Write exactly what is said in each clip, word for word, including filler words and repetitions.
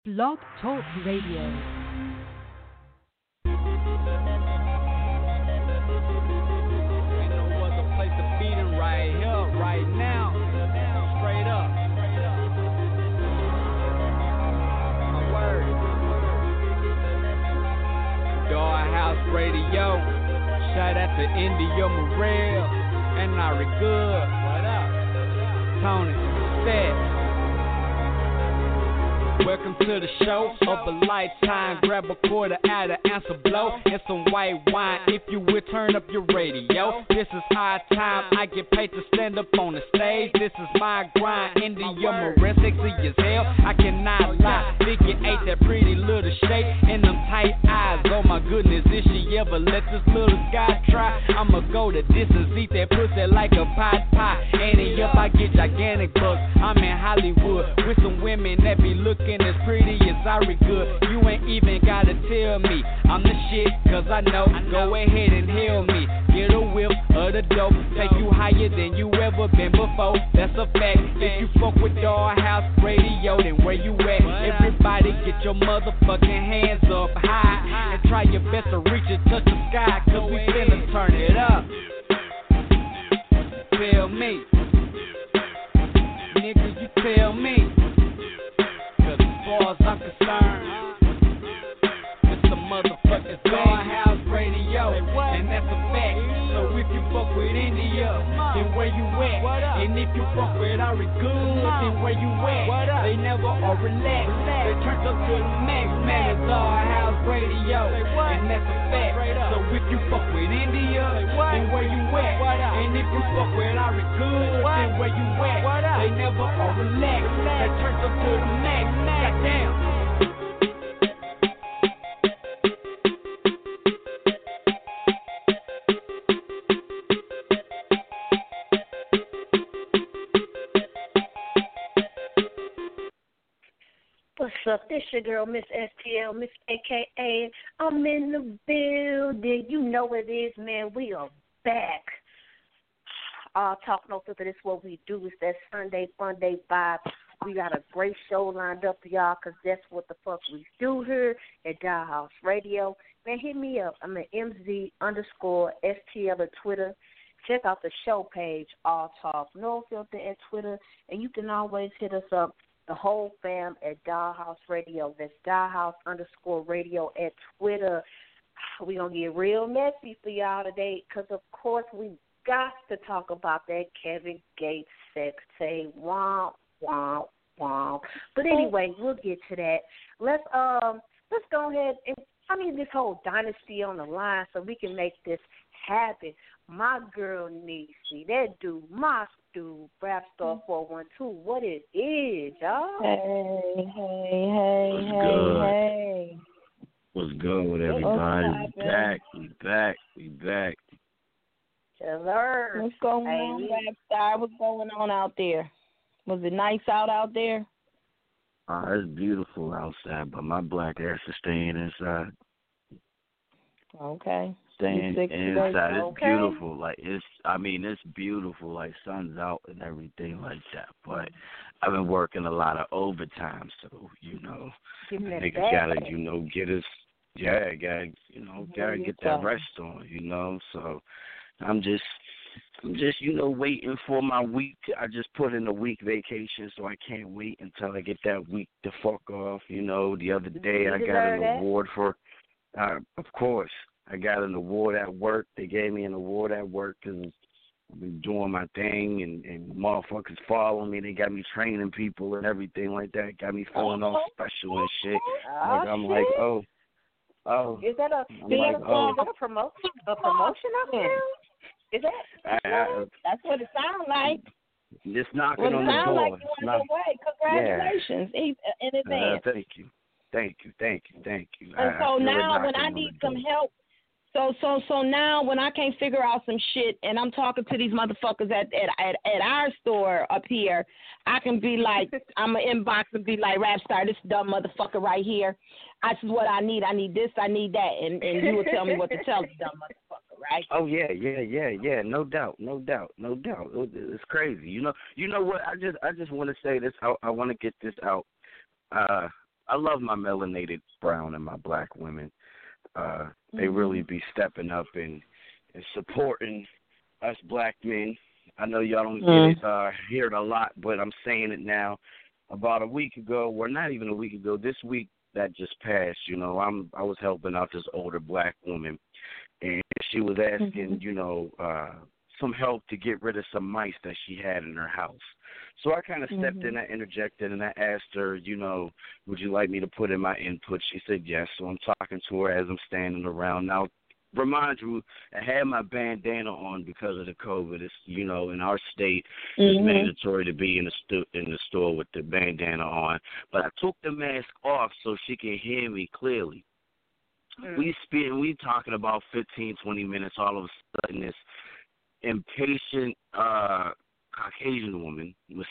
Blog Talk Radio. Radio, shout out to India Morel and Nari Good. What up? Tony, Seth. Welcome to the show of a lifetime. Grab a quarter out of answer blow and some white wine. If you will, turn up your radio. This is high time. I get paid to stand up on the stage. This is my grind. India Morel, sexy as hell. I cannot lie. Vicky ate that pretty little shape and them tight eyes. Oh my goodness, if she ever let this little guy try, I'ma go the distance, eat that pussy like a pot pie. And if I get gigantic bucks, I'm in Hollywood with some women that be looking as pretty as Ari Good. You ain't even gotta tell me I'm the shit, cause I know. Go ahead and hail me. Get a whiff of the dope. Take you higher than you ever been before. That's a fact. If you fuck with Dollhouse Radio, then where you at? Everybody get your motherfucking hands up high and try your best to reach and touch the sky, cause we finna turn it up. Tell me, nigga, you tell me. As far as I'm concerned, it's the motherfucking Dollhouse Radio, and that's a fact. So if you fuck with India, then where you at? And if you fuck with Ari Good, then where you at? They never are relaxed. They turned up to the max, man. It's Dollhouse Radio, and that's a fact. So if you fuck with India, then where you at? And if you fuck with Ari Good, then where you at? They never are relaxed. They turned up to the max. Goddamn. What's up? This your girl, Miss S T L, Miss A K A. I'm in the building. You know what it is, man. We are back. Uh, Talk No Filter, this is what we do. It's that Sunday Fun Day vibe. We got a great show lined up for y'all, because that's what the fuck we do here at Dollhouse Radio. Man, hit me up. I'm at M Z underscore S T L at Twitter. Check out the show page, All Talk No Filter at Twitter. And you can always hit us up, the whole fam, at Dollhouse Radio. That's Dollhouse underscore radio at Twitter. We're going to get real messy for y'all today, because, of course, we got to talk about that Kevin Gates sex tape. Womp, womp, womp. But anyway, we'll get to that. Let's um let's go ahead and I mean this whole dynasty on the line so we can make this happen. My girl Niecy, that dude, my dude, Rap Star four one two, what it is, y'all? Hey, hey, hey, What's hey, good? hey. What's good with everybody? We back, we back, we back. Hello. What's going hey, on, Rap Star? What's going on out there? Was it nice out out there? Uh, it's beautiful outside, but my black ass is staying inside. Okay. Staying You sick today? inside. It's Okay. beautiful. Like, it's, I mean, it's beautiful. Like, sun's out and everything like that. But I've been working a lot of overtime, so, you know, Give me that niggas back. gotta, you know, get us, yeah, gotta, you know, gotta get that rest on, you know, so I'm just, I'm just, you know, waiting for my week. I just put in a week vacation, so I can't wait until I get that week to fuck off. You know, the other day You I got deserve an that. award for, uh, of course, I got an award at work. They gave me an award at work because I've been doing my thing, and, and motherfuckers follow me. They got me training people and everything like that. Got me feeling all special and shit. Oh, Like, I'm shit. like, oh, oh. Is that a, I'm is like, that a, oh. is that a, promo- a promotion up there? Is that? I, I, That's what it sounds like. just knocking Well, it on the sounds door. like It's you not- on your way. Congratulations in in Uh, advance. thank you. Thank you. Thank you. Thank you. And I, I so feel it now when knocking I on need the some door. help, so so so now when I can't figure out some shit and I'm talking to these motherfuckers at at at, at our store up here, I can be like, I'm gonna inbox and be like, Rap Star, this dumb motherfucker right here. This is what I need. I need this. I need that. And and you will tell me what to tell the dumb motherfucker, right? Oh yeah, yeah, yeah, yeah. No doubt, no doubt, no doubt. It- It's crazy. You know, you know what? I just, I just want to say this. I, I want to get this out. Uh, I love my melanated brown and my black women. Uh, they mm-hmm. really be stepping up and, and supporting us black men. I know y'all don't mm. get it, uh, hear it a lot, but I'm saying it now. About a week ago, or not even a week ago, this week that just passed, you know, I'm I was helping out this older black woman, and she was asking, mm-hmm. you know, uh, some help to get rid of some mice that she had in her house. So I kind of stepped mm-hmm. in, I interjected, and I asked her, you know, would you like me to put in my input? She said yes, so I'm talking to her as I'm standing around. Now, remind you, I had my bandana on because of the COVID. It's, you know, in our state, it's mm-hmm. mandatory to be in the stu- in the store with the bandana on. But I took the mask off so she can hear me clearly. Mm. We spent, we talking about fifteen, twenty minutes. All of a sudden, this impatient uh, Caucasian woman was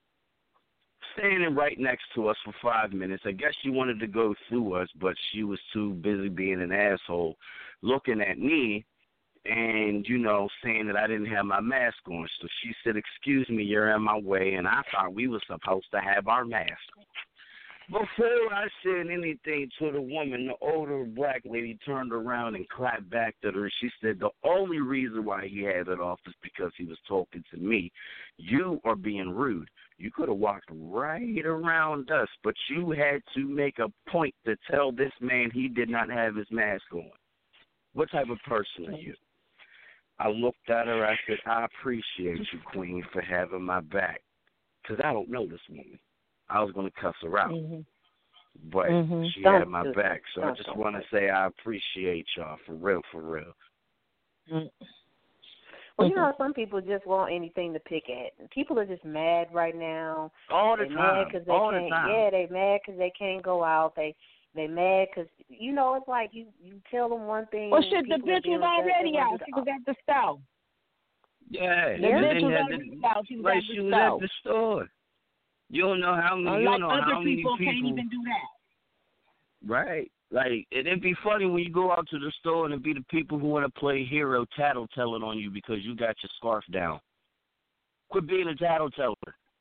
standing right next to us for five minutes. I guess she wanted to go through us, but she was too busy being an asshole, looking at me and, you know, saying that I didn't have my mask on. So she said, excuse me, you're in my way, and I thought we were supposed to have our mask on. Before I said anything to the woman, the older black lady turned around and clapped back at her. She said the only reason why he had it off is because he was talking to me. You are being rude. You could have walked right around us, but you had to make a point to tell this man he did not have his mask on. What type of person are you? I looked at her. I said, I appreciate you, Queen, for having my back, because I don't know this woman. I was going to cuss her out, mm-hmm. but mm-hmm. she don't had my back. So I just want to say I appreciate y'all, for real, for real. Mm-hmm. Well, you know, some people just want anything to pick at. People are just mad right now. All the they time. Mad cause they All can't, the time. Yeah, they mad because they can't go out. They they mad because, you know, it's like you, you tell them one thing. Well, shit, the bitch bitch was already out. She was at the store. Yeah. The bitch was had already the, out. She was like at the she was store. at the store. You don't know how many. Unlike you don't know other how many people, people can't even do that. Right. Like, it'd be funny when you go out to the store and it'd be the people who want to play hero tattletelling on you because you got your scarf down. Quit being a tattleteller.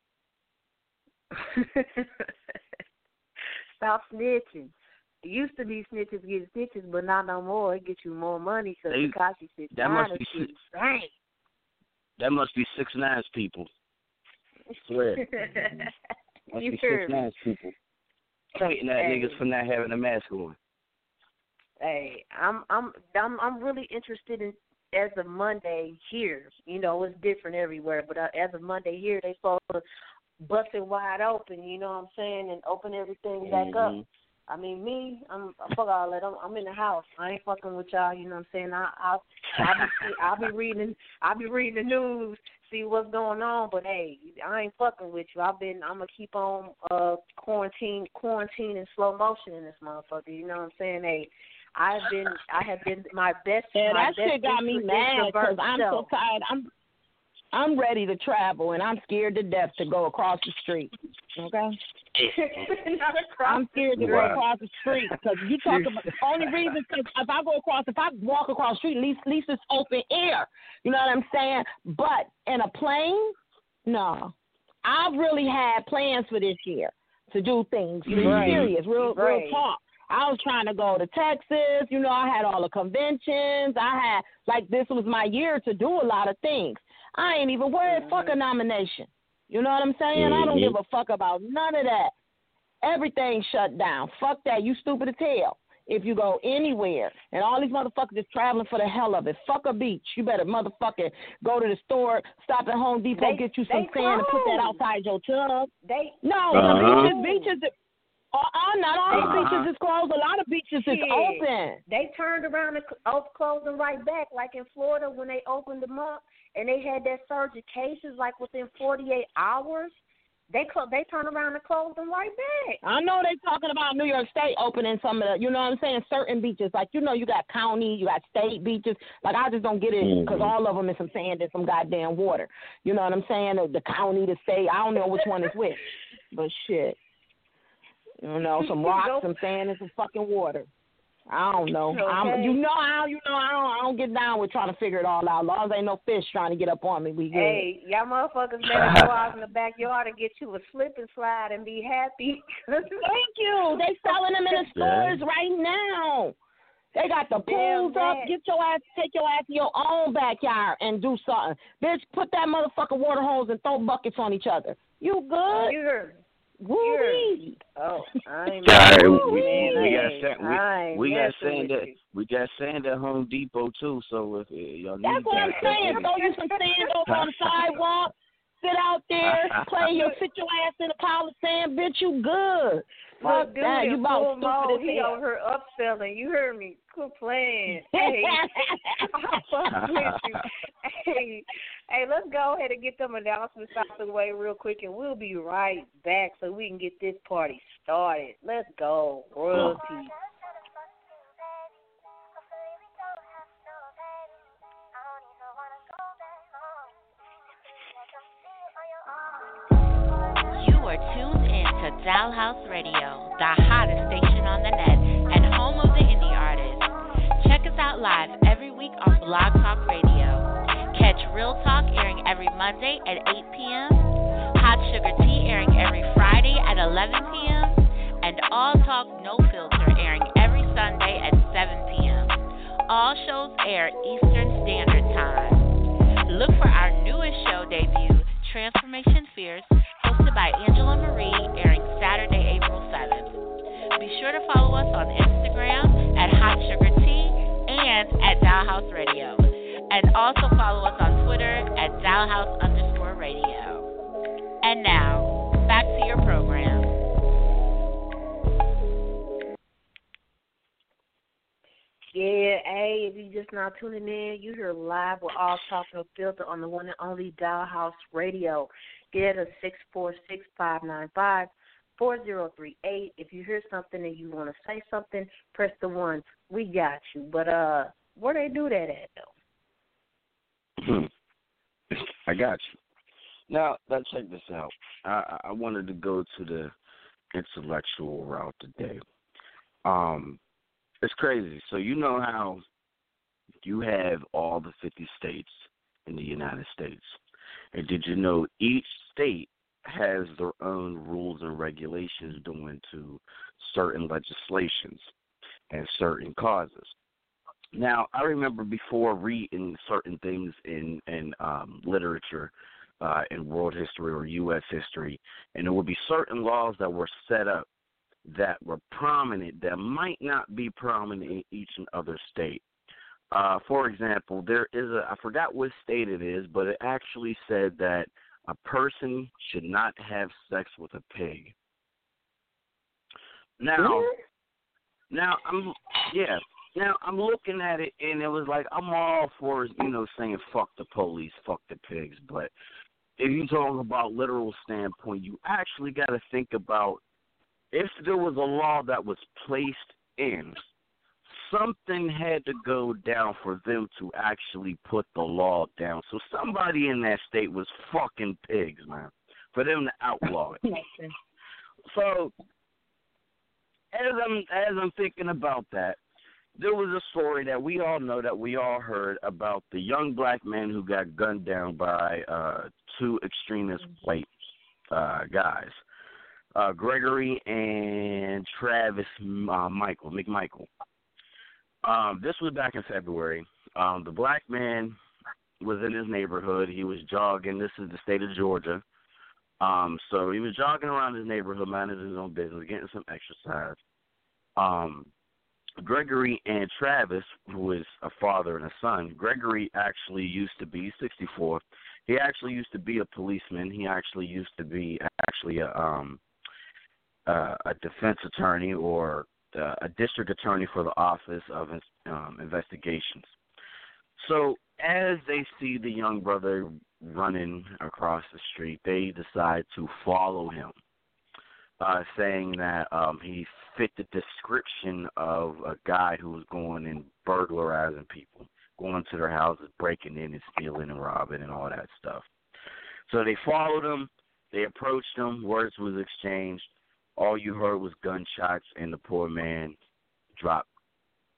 Stop snitching. It used to be snitches get stitches, but not no more. It gets you more money because Tekashi sits that must be six, right. That must be six nines people. I swear. Must you be sure? six nines people. Pointing at hey. niggas for not having a mask on. Hey, I'm I'm I'm I'm really interested in as of Monday here. You know, it's different everywhere, but uh, as of Monday here, they supposed to bust it wide open. You know what I'm saying, and open everything back mm-hmm. up. I mean, me, I'm fuck all that. I'm, I'm in the house. I ain't fucking with y'all. You know what I'm saying? I, I'll, I'll be, I'll be reading, I'll be reading the news, see what's going on. But hey, I ain't fucking with you. I've been, I'm gonna keep on uh quarantine, quarantine in slow motion in this motherfucker. You know what I'm saying? Hey, I've been, I have been my best. Yeah, my that best shit got me mad because I'm so tired. I'm, I'm ready to travel and I'm scared to death to go across the street. Okay. I'm scared to go wow. across the street because you talk about the only reason because if I go across, if I walk across the street, at least, at least it's open air. You know what I'm saying? But in a plane, no. I've really had plans for this year to do things. Really right. serious, real, right. real talk. I was trying to go to Texas. You know, I had all the conventions. I had, like, this was my year to do a lot of things. I ain't even worried. Mm-hmm. Fuck a nomination. You know what I'm saying? Mm-hmm. I don't give a fuck about none of that. Everything shut down. Fuck that. You stupid as hell. If you go anywhere, and all these motherfuckers just traveling for the hell of it. Fuck a beach. You better motherfucking go to the store, stop at Home Depot, they, get you some sand and put that outside your tub. They, no, uh-huh. the beaches, beaches. Uh, not all the uh-huh. beaches is closed. A lot of beaches Shit. is open. They turned around and closed them right back, like in Florida when they opened them up, and they had that surge of cases like within forty-eight hours. They cl- they turned around and closed them right back. I know they talking about New York State opening some of the, you know what I'm saying, certain beaches. Like, you know, you got county, you got state beaches. Like, I just don't get it because mm-hmm. all of them is some sand and some goddamn water. You know what I'm saying? The county, the state, I don't know which one is which. But shit. You know, some rocks, some sand, and some fucking water. I don't know. Okay. I'm, you know, I you know, I don't, I don't get down with trying to figure it all out. As long as ain't no fish trying to get up on me, we good. Hey, y'all motherfuckers better go out in the backyard and get you a slip and slide and be happy. Thank you. They selling them in the stores right now. They got the pools up. Get your ass, take your ass to your own backyard and do something. Bitch, put that motherfucking water hose and throw buckets on each other. You good? You heard me. Woo-wee. Oh, I ain't Right, messing we, with you, we, we man. got sand, I we, ain't we got messing sand with at you. we got sand at Home Depot too. So if uh, y'all need That's what that, I'm saying. Throw you some sand over on the sidewalk. Sit out there, play your, sit your ass in a pile of sand, bitch. You good? Look, Fuck dude, that. You in about full stupid mode. as He hell. over here upselling. You heard me. Quit playing. Hey, I fuck with you. Hey, hey, let's go ahead and get them announcements out of the way real quick, and we'll be right back so we can get this party started. Let's go, royalty. You are tuned in to Dollhouse Radio, the hottest station on the net and home of the indie artists. Check us out live every week on Blog Talk Radio. Catch Real Talk airing every Monday at eight p.m., Hot Sugar Tea airing every Friday at eleven p.m., and All Talk No Filter airing every Sunday at seven p.m. All shows air Eastern Standard Time. Look for our newest show debut, Transformation Fierce, hosted by Angela Marie, airing Saturday, April seventh. Be sure to follow us on Instagram at Hot Sugar Tea and at Dollhouse Radio. And also follow us on Twitter at Dollhouse underscore radio. And now, back to your program. Yeah, hey, if you just now tuning in, you hear live with All Talk No Filter on the one and only Dollhouse Radio. Get us six four six, five nine five, four zero three eight. If you hear something and you want to say something, press the one. We got you. But uh, where they do that at, though? I got you. Now, let's check this out. I, I wanted to go to the intellectual route today. Um, it's crazy. So you know how you have all the fifty states in the United States. And did you know each state has their own rules and regulations doing to certain legislations and certain causes? Now, I remember before reading certain things in, in um, literature, uh, in world history or U S history, and there would be certain laws that were set up that were prominent that might not be prominent in each and other state. Uh, for example, there is a, I forgot what state it is, but it actually said that a person should not have sex with a pig. Now, now I'm, yeah, now I'm looking at it, and it was like, I'm all for, you know, saying fuck the police, fuck the pigs, but if you talk about literal standpoint, you actually got to think about if there was a law that was placed in, something had to go down for them to actually put the law down. So somebody in that state was fucking pigs, man, for them to outlaw it. So as I'm as I'm thinking about that, there was a story that we all know, that we all heard about the young black man who got gunned down by uh, two extremist white uh, guys. Uh, Gregory and Travis uh, Michael, McMichael. Um, this was back in February. Um, the black man was in his neighborhood. He was jogging. This is the state of Georgia. Um, so he was jogging around his neighborhood, minding his own business, getting some exercise. Um, Gregory and Travis, who is a father and a son, Gregory actually used to be sixty-four. He actually used to be a policeman. He actually used to be actually a um, Uh, a defense attorney or uh, a district attorney for the Office of um, Investigations. So as they see the young brother running across the street, they decide to follow him, uh, saying that um, he fit the description of a guy who was going and burglarizing people, going to their houses, breaking in and stealing and robbing and all that stuff. So they followed him. They approached him. Words was exchanged. All you heard was gunshots, and the poor man dropped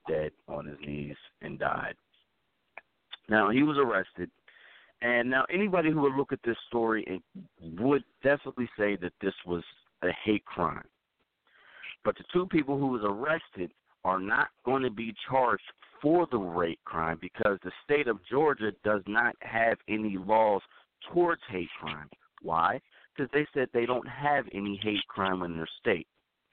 dead on his knees and died. Now, he was arrested. And now anybody who would look at this story would definitely say that this was a hate crime. But the two people who was arrested are not going to be charged for the rape crime because the state of Georgia does not have any laws towards hate crime. Why? Because they said they don't have any hate crime in their state.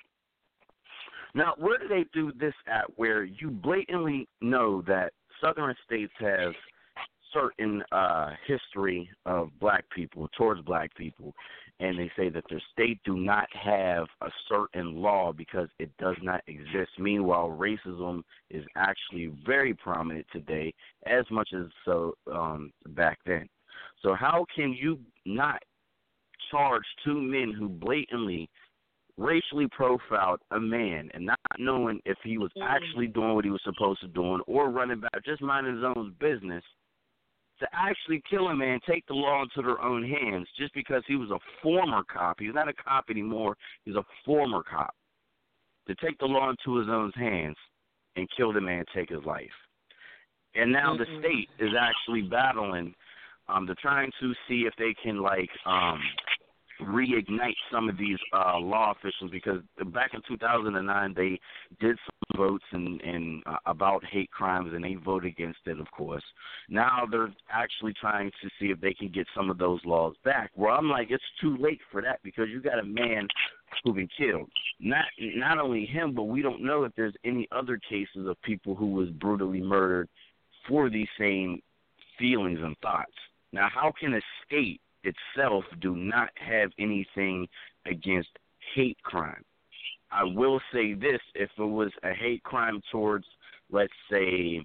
Now, where do they do this at where you blatantly know that southern states have certain uh, history of black people, towards black people, and they say that their state do not have a certain law because it does not exist. Meanwhile, racism is actually very prominent today, as much as so um, back then. So how can you not charge two men who blatantly racially profiled a man and not knowing if he was actually doing what he was supposed to do or running back, just minding his own business, to actually kill a man, take the law into their own hands just because he was a former cop. He's not a cop anymore. He's a former cop. To take the law into his own hands and kill the man, take his life. And now mm-hmm. the state is actually battling. Um, they're trying to see if they can, like, um, reignite some of these uh, law officials because back in two thousand nine they did some votes and, and uh, about hate crimes and they voted against it, of course. Now they're actually trying to see if they can get some of those laws back. Well, I'm like, it's too late for that because you got a man who been killed. Not not only him, but we don't know if there's any other cases of people who was brutally murdered for these same feelings and thoughts. Now, how can a state itself do not have anything against hate crime? I will say this, if it was a hate crime towards, let's say,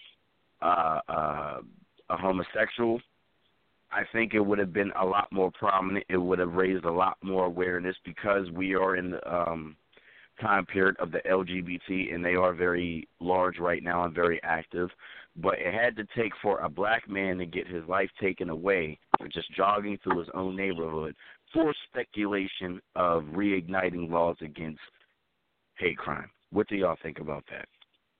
uh, uh, a homosexual, I think it would have been a lot more prominent. It would have raised a lot more awareness because we are in the um, time period of the L G B T, and they are very large right now and very active. But it had to take for a black man to get his life taken away for just jogging through his own neighborhood for speculation of reigniting laws against hate crime. What do y'all think about that?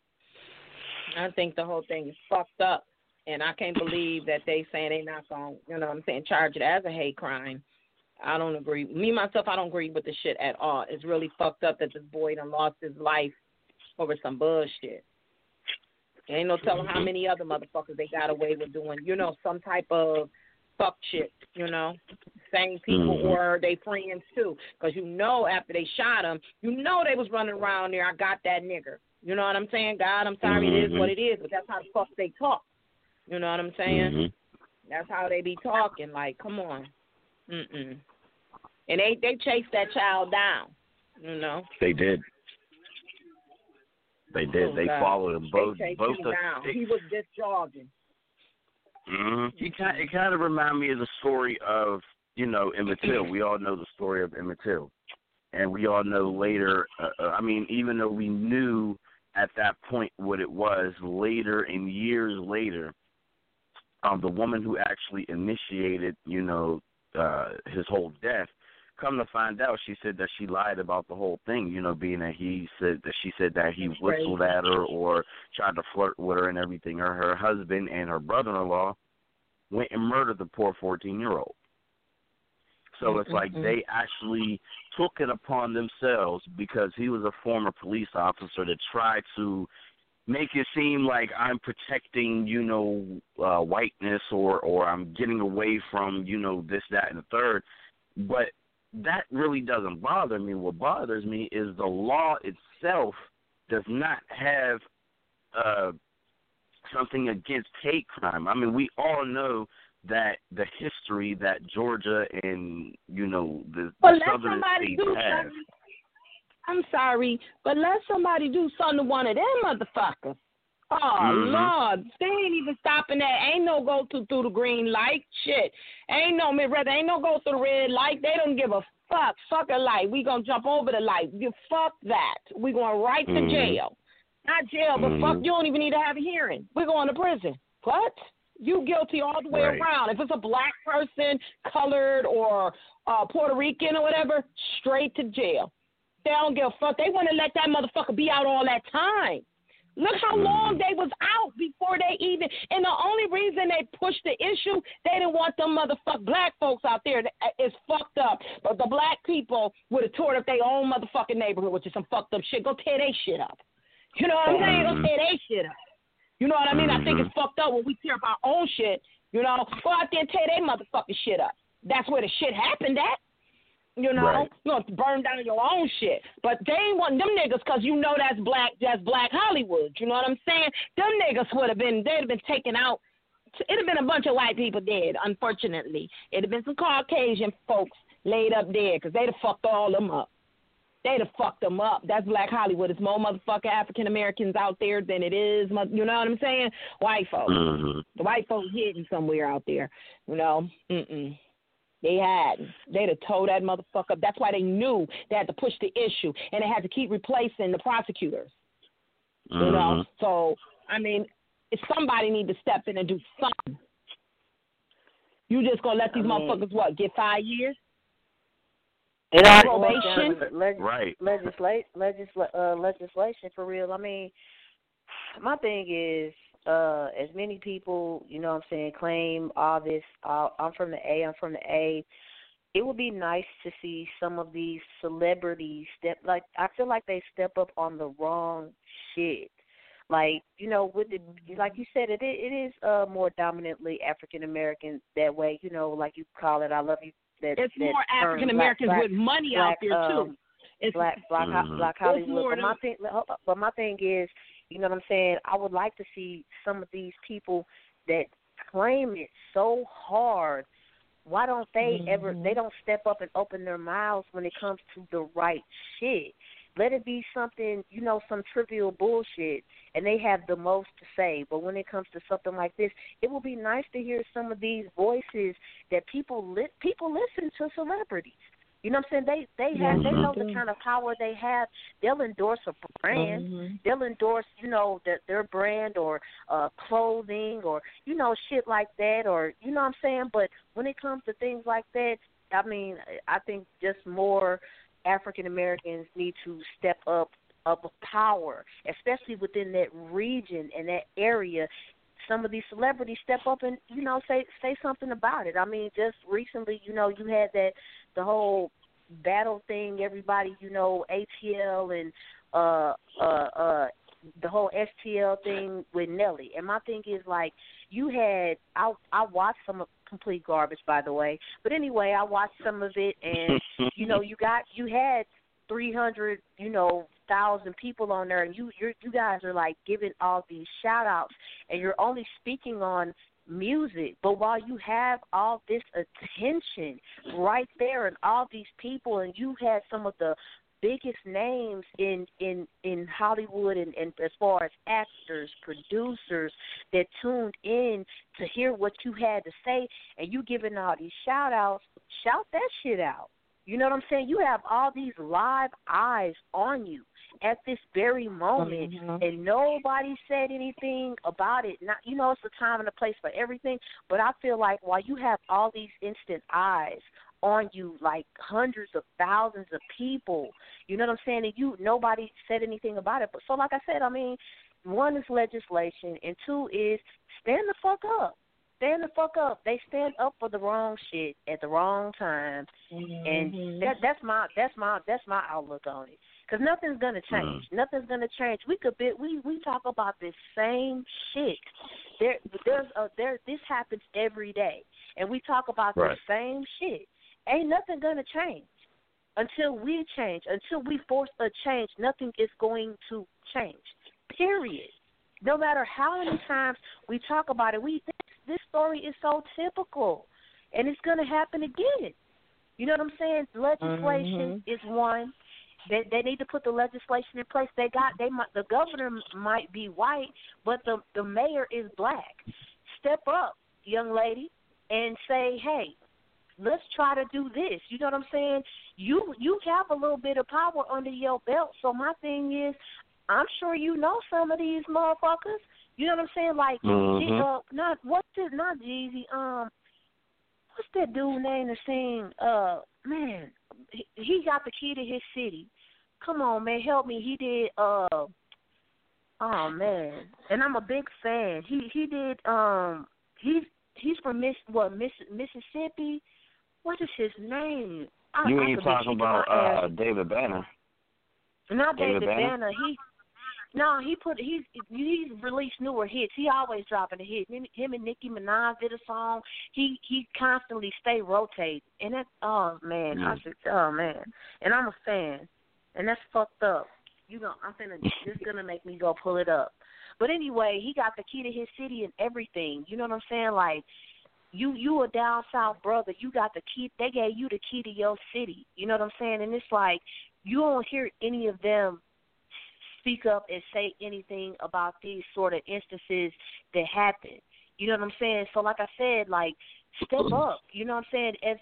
I think the whole thing is fucked up, and I can't believe that they saying they not going to, you know what I'm saying, charge it as a hate crime. I don't agree. Me, myself, I don't agree with the shit at all. It's really fucked up that this boy done lost his life over some bullshit. Ain't no telling how many other motherfuckers they got away with doing, you know, some type of fuck shit, you know. Same people mm-hmm. or they friends, too. Because you know after they shot him, you know they was running around there, I got that nigger. You know what I'm saying? God, I'm sorry, mm-hmm. it is what it is. But that's how the fuck they talk. You know what I'm saying? Mm-hmm. That's how they be talking. Like, come on. Mm-mm. And they, they chased that child down, you know. They did. They did. Oh, they God. followed him both. They both him the, down. They, he was just jogging. Mm-hmm. He kind, it kind of reminded me of the story of, you know, Emmett Till. We all know the story of Emmett Till. And we all know later, uh, I mean, even though we knew at that point what it was, later and years later, um, the woman who actually initiated, you know, uh, his whole death, come to find out, she said that she lied about the whole thing, you know, being that he said that she said that he whistled at her or tried to flirt with her and everything. Or her husband and her brother-in-law went and murdered the poor fourteen-year-old. So it's like they actually took it upon themselves because he was a former police officer to try to make it seem like I'm protecting, you know, uh, whiteness or, or I'm getting away from, you know, this, that, and the third. But that really doesn't bother me. What bothers me is the law itself does not have uh, something against hate crime. I mean, we all know that the history that Georgia and, you know, the, well, the southern states have. Something. I'm sorry, but let somebody do something to one of them motherfuckers. Oh, mm-hmm. Lord, they ain't even stopping that. Ain't no go through, through the green light. Shit. Ain't no, rather, ain't no go through the red light. They don't give a fuck. Fuck a light. We going to jump over the light. You fuck that. We going right mm-hmm. to jail. Not jail, but mm-hmm. fuck, you don't even need to have a hearing. We're going to prison. What? You guilty all the way right. around. If it's a black person, colored, or uh, Puerto Rican or whatever, straight to jail. They don't give a fuck. They want to let that motherfucker be out all that time. Look how long they was out before they even, and the only reason they pushed the issue, they didn't want them motherfucking black folks out there. It's fucked up. But the black people would have tore up their own motherfucking neighborhood, which is some fucked up shit. Go tear they shit up. You know what I'm saying? Go tear they shit up. You know what I mean? I think it's fucked up when we tear up our own shit. You know, go out there and tear their motherfucking shit up. That's where the shit happened at. You know, right. you know, burn down your own shit. But they ain't want them niggas because you know that's black, that's black Hollywood. You know what I'm saying? Them niggas would have been, they'd have been taken out. It'd have been a bunch of white people dead, unfortunately. It'd have been some Caucasian folks laid up dead because they'd have fucked all them up. They'd have fucked them up. That's black Hollywood. It's more motherfucking African Americans out there than it is, you know what I'm saying? White folks. Mm-hmm. The white folks hidden somewhere out there, you know? Mm-mm. They had. They'd have towed that motherfucker up. That's why they knew they had to push the issue, and they had to keep replacing the prosecutors. Mm-hmm. You know? So, I mean, if somebody need to step in and do something. You just going to let these I mean, motherfuckers, what, get five years? It all probation? Leg- right. Legislate, legisla- uh, legislation, for real. I mean, my thing is, Uh, as many people, you know what I'm saying, claim all this, uh, I'm from the A, I'm from the A, it would be nice to see some of these celebrities step, like, I feel like they step up on the wrong shit. Like, you know, with the, like you said, it it is uh, more dominantly African-American that way, you know, like you call it, I love you. That, it's that more African-Americans with money black, out there, too. Um, it's black, black, mm-hmm. black Hollywood. But my, thing, but my thing is, you know what I'm saying? I would like to see some of these people that claim it so hard. Why don't they mm-hmm. ever, they don't step up and open their mouths when it comes to the right shit? Let it be something, you know, some trivial bullshit, and they have the most to say. But when it comes to something like this, it would be nice to hear some of these voices that people li- people listen to celebrities. You know what I'm saying? They they have they know the kind of power they have. They'll endorse a brand. Mm-hmm. They'll endorse, you know, the, their brand or uh, clothing or, you know, shit like that or, you know what I'm saying? But when it comes to things like that, I mean, I think just more African Americans need to step up of power, especially within that region and that area. Some of these celebrities step up and, you know, say say something about it. I mean, just recently, you know, you had that, the whole battle thing, everybody, you know, A T L and uh, uh, uh, the whole S T L thing with Nelly. And my thing is, like, you had, I, I watched some of complete garbage, by the way. But anyway, I watched some of it, and, you know, you got, you had three hundred, you know, thousand people on there, and you you're, you guys are like giving all these shout outs, and you're only speaking on music. But while you have all this attention right there and all these people, and you had some of the biggest names in in in Hollywood and, and as far as actors, producers that tuned in to hear what you had to say, and you giving all these shout outs, shout that shit out. You know what I'm saying? You have all these live eyes on you at this very moment, mm-hmm. and nobody said anything about it. Not, you know, it's a time and a place for everything, but I feel like while you have all these instant eyes on you, like hundreds of thousands of people, you know what I'm saying, and you, nobody said anything about it. But so, like I said, I mean, one is legislation, and two is stand the fuck up. Stand the fuck up. They stand up for the wrong shit at the wrong time, mm-hmm. and that, that's my that's my that's my outlook on it. Because nothing's gonna change. Mm-hmm. Nothing's gonna change. We could be, we we talk about this same shit. There there's a, there this happens every day, and we talk about right. the same shit. Ain't nothing gonna change until we change. Until we force a change, nothing is going to change. Period. No matter how many times we talk about it, we. This story is so typical, and it's going to happen again. You know what I'm saying? Legislation mm-hmm. is one. They they need to put the legislation in place. They got they might, the governor might be white, but the the mayor is black. Step up, young lady, and say, hey, let's try to do this. You know what I'm saying? You you have a little bit of power under your belt. So my thing is, I'm sure you know some of these motherfuckers. You know what I'm saying? Like, mm-hmm. uh, not what's it? Not Jeezy. Um, what's that dude name to sing? Uh, man, he, he got the key to his city. Come on, man, help me. He did. Uh, Oh man, and I'm a big fan. He he did um he's he's from Miss what Miss Mississippi. What is his name? I, You I ain't could be talking kicking about my ass. uh, David Banner. Not David David Banner? Banner. He no, he put he's he's released newer hits. He always dropping a hit. Him, him and Nicki Minaj did a song. He he constantly stay rotating, and that's oh man, Yeah. I should oh man, and I'm a fan, and that's fucked up. You know, I'm finna this is gonna make me go pull it up. But anyway, he got the key to his city and everything. You know what I'm saying? Like you you a down south brother. You got the key. They gave you the key to your city. You know what I'm saying? And it's like you don't hear any of them speak up and say anything about these sort of instances that happen. You know what I'm saying? So like I said, like step up. You know what I'm saying? As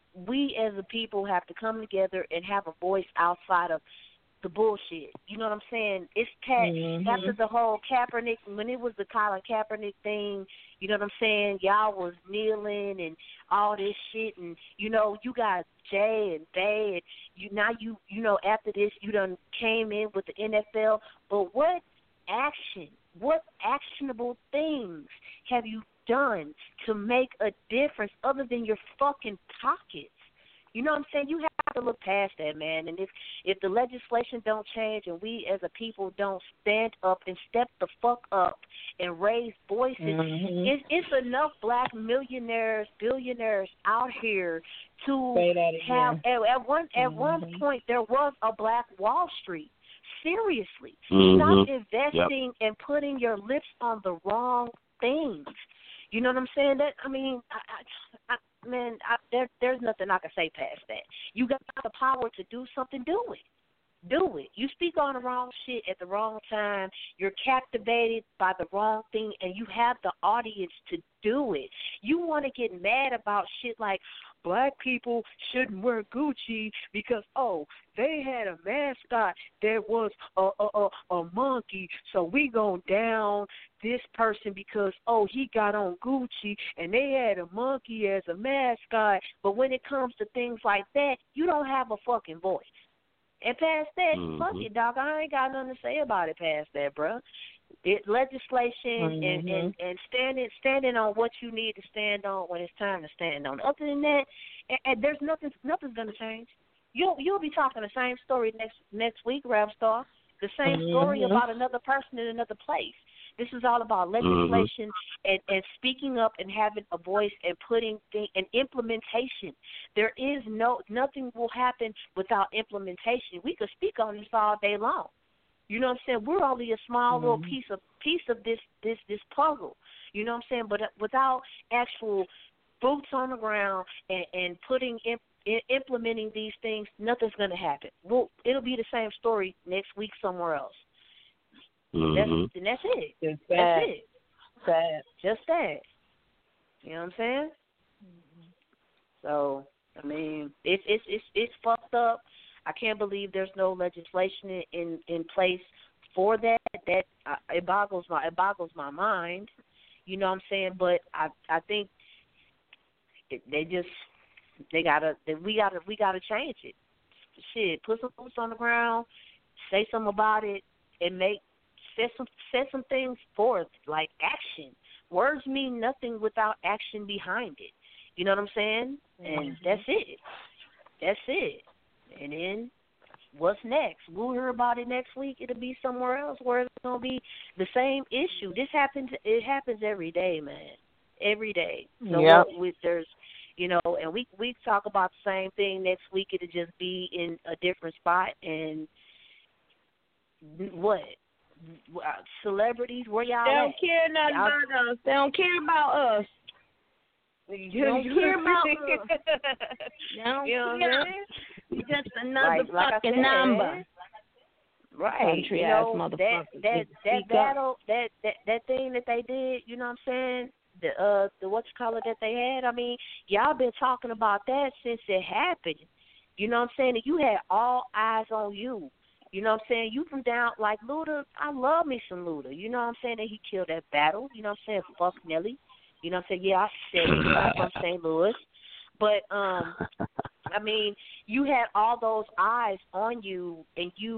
we as a people have to come together and have a voice outside of the bullshit. You know what I'm saying? It's Pat, mm-hmm. after the whole Kaepernick, when it was the Colin Kaepernick thing, you know what I'm saying? Y'all was kneeling and all this shit, and, you know, you got Jay and Bay, and you now you, you know, after this, you done came in with the N F L, but what action, what actionable things have you done to make a difference other than your fucking pockets? You know what I'm saying? You have to look past that, man. And if if the legislation don't change and we as a people don't stand up and step the fuck up and raise voices, mm-hmm. it, it's enough black millionaires, billionaires out here to have. At, at one at mm-hmm. one point, there was a black Wall Street. Seriously, mm-hmm. stop investing yep. and putting your lips on the wrong things. You know what I'm saying? That I mean, I, I, I, man, I, there, there's nothing I can say past that. You got the power to do something, do it. Do it. You speak on the wrong shit at the wrong time. You're captivated by the wrong thing, and you have the audience to do it. You want to get mad about shit like black people shouldn't wear Gucci because, oh, they had a mascot that was a a, a, a monkey, so we going down this person because, oh, he got on Gucci and they had a monkey as a mascot. But when it comes to things like that, you don't have a fucking voice. And past that, mm-hmm. fuck it, dog. I ain't got nothing to say about it past that, bro. It, legislation mm-hmm. and, and, and standing standing on what you need to stand on when it's time to stand on. Other than that, and, and there's nothing nothing's gonna change. You'll you'll be talking the same story next next week, Rap Star. The same mm-hmm. story about another person in another place. This is all about legislation mm-hmm. and, and speaking up and having a voice and putting things and implementation. There is no nothing will happen without implementation. We could speak on this all day long. You know what I'm saying? We're only a small mm-hmm. little piece of piece of this this this puzzle. You know what I'm saying? But without actual boots on the ground and, and putting in, in, implementing these things, nothing's going to happen. Well, it'll be the same story next week somewhere else. Mm-hmm. That's, and that's it. Just that's that. it. Sad. Just that. You know what I'm saying? Mm-hmm. So, I mean, it's it's it's it's fucked up. I can't believe there's no legislation in in place for that. That uh, it boggles my it boggles my mind. You know what I'm saying? But I I think it, they just they gotta they, we gotta we gotta change it. Shit, put some boots on the ground, say something about it, and make set some set some things forth like action. Words mean nothing without action behind it. You know what I'm saying? And mm-hmm. that's it. That's it. And then what's next? We'll hear about it next week. It'll be somewhere else where it's gonna be the same issue. This happens. It happens every day, man. Every day. So yep. what, with, there's, you know, and we we talk about the same thing next week. It'll just be in a different spot. And what? Celebrities? Where y'all? They don't at? care nothing y'all, about us. They don't care about us. They don't care about us. They don't you know care. Just another like, like fucking said, number. Right. Country you ass know, motherfuckers. that that that battle, that, that that thing that they did, you know what I'm saying? The uh the what you call it that they had. I mean, y'all been talking about that since it happened. You know what I'm saying? And you had all eyes on you. You know what I'm saying? You from down like Luda. I love me some Luda. You know what I'm saying? That he killed that battle. You know what I'm saying? Fuck Nelly. You know what I'm saying? Yeah, I said it. I'm from Saint Louis. But, um, I mean, you had all those eyes on you, and you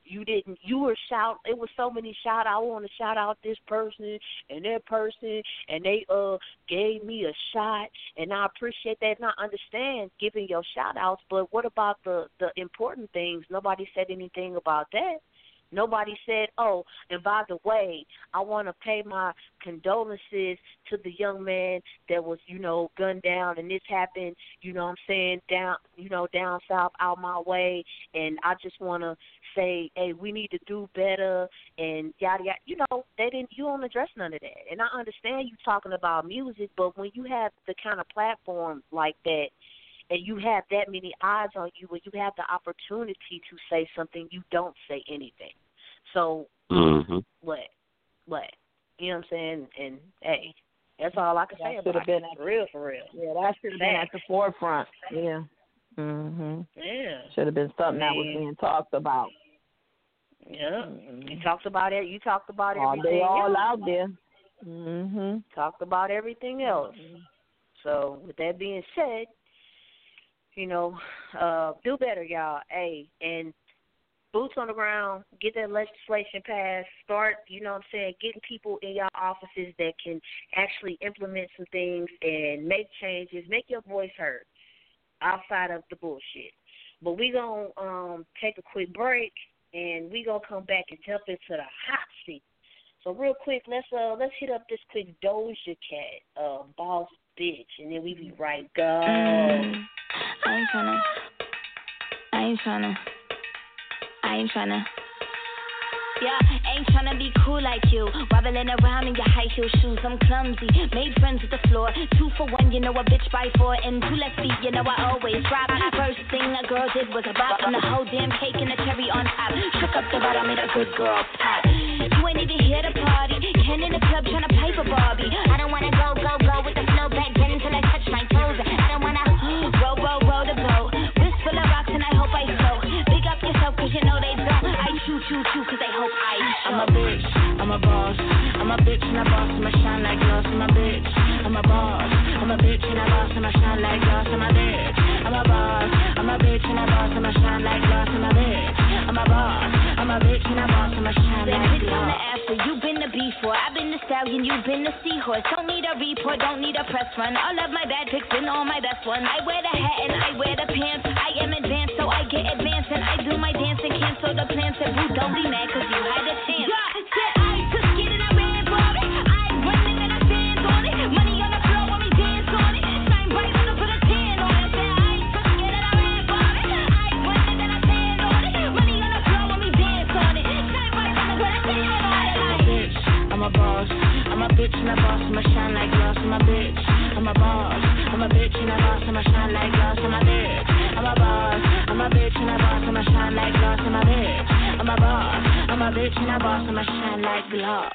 you didn't, you were shout, it was so many shout, I want to shout out this person and that person, and they uh gave me a shot, and I appreciate that, and I understand giving your shout outs, but what about the, the important things? Nobody said anything about that. Nobody said, oh, and by the way, I want to pay my condolences to the young man that was, you know, gunned down, and this happened, you know what I'm saying, down, you know, down south, out my way, and I just want to say, hey, we need to do better, and yada, yada. You know, they didn't, you don't address none of that. And I understand you talking about music, but when you have the kind of platform like that, and you have that many eyes on you, when you have the opportunity to say something, you don't say anything. So, mm-hmm. what? What? You know what I'm saying? And, hey, that's all I can that say about about been it. At, for real, for real. Yeah, that should have been at the forefront. Yeah. Mm-hmm. Yeah. Should have been something Man. that was being talked about. Yeah. Mm-hmm. You talked about it. You talked about all everything they all else. out there. Mm-hmm. Talked about everything else. Mm-hmm. So, with that being said, you know, uh, do better, y'all. Hey, and boots on the ground, get that legislation passed, start, you know what I'm saying, getting people in y'all offices that can actually implement some things and make changes, make your voice heard outside of the bullshit. But we're going to um, take a quick break, and we're going to come back and jump into the hot seat. So real quick, let's uh, let's hit up this quick Doja Cat, uh, Boss Bitch, and then we be right go. Mm, I ain't tryna, I ain't tryna, I ain't tryna. Yeah, ain't tryna be cool like you. Wobbling around in your high heel shoes, I'm clumsy. Made friends with the floor. Two for one, you know a bitch by four. And two less feet, you know I always drop. First thing a girl did was a bop. And the whole damn cake and the cherry on top. Shook up the bottom, made a good girl pop. You ain't even here to party. Ken in the club tryna pipe a Barbie. I don't wanna go, go, go with the flow back then until I touch my toes. I don't wanna roll, roll, roll the boat. Wrist full of rocks and I hope I float. Big up yourself cause you know they don't. I choo, choo, choo cause they hope I show. I'm a bitch, I'm a boss. I'm a bitch and a boss, I'ma shine like glass. I'm a bitch, I'm a boss. I'm a bitch and a boss, I'ma shine like glass. I'm a bitch, I'm a boss. I'm a bitch and a boss, I'ma shine like glass. I'm a bitch, I'm a boss. I'm a bitch and a boss, I'ma shine like glass. On the after, you've been the B four, I've been the stallion, you've been the seahorse. Don't need a report, don't need a press run. All of my bad pics been all my best ones. I wear the hat and I wear the pants. I am advanced, so I get advanced and I do my dance and cancel the plans. And boo, don't be mad cause you had a chance. Yeah, said I took it and I ran for it. I run it and I stand on it. Money on the floor when we dance on it. Shine bright on it, put a tan on it. Said I took it and I ran for it. I run it and I stand on it. Money on the floor when we dance on it. Shine bright on it, put a tan on it. I'm a bitch, I'm a boss. I'm a bitch and a boss, I'ma shine like glass. I'm a bitch, I'm a boss. I'm a bitch and a boss, I'ma shine like glass. I'm a bitch, I'm a boss. I'm a bitch and a boss, I'ma shine like glass. I'm a bitch, I'm a boss. I'm a bitch and a boss, I'ma shine like glass.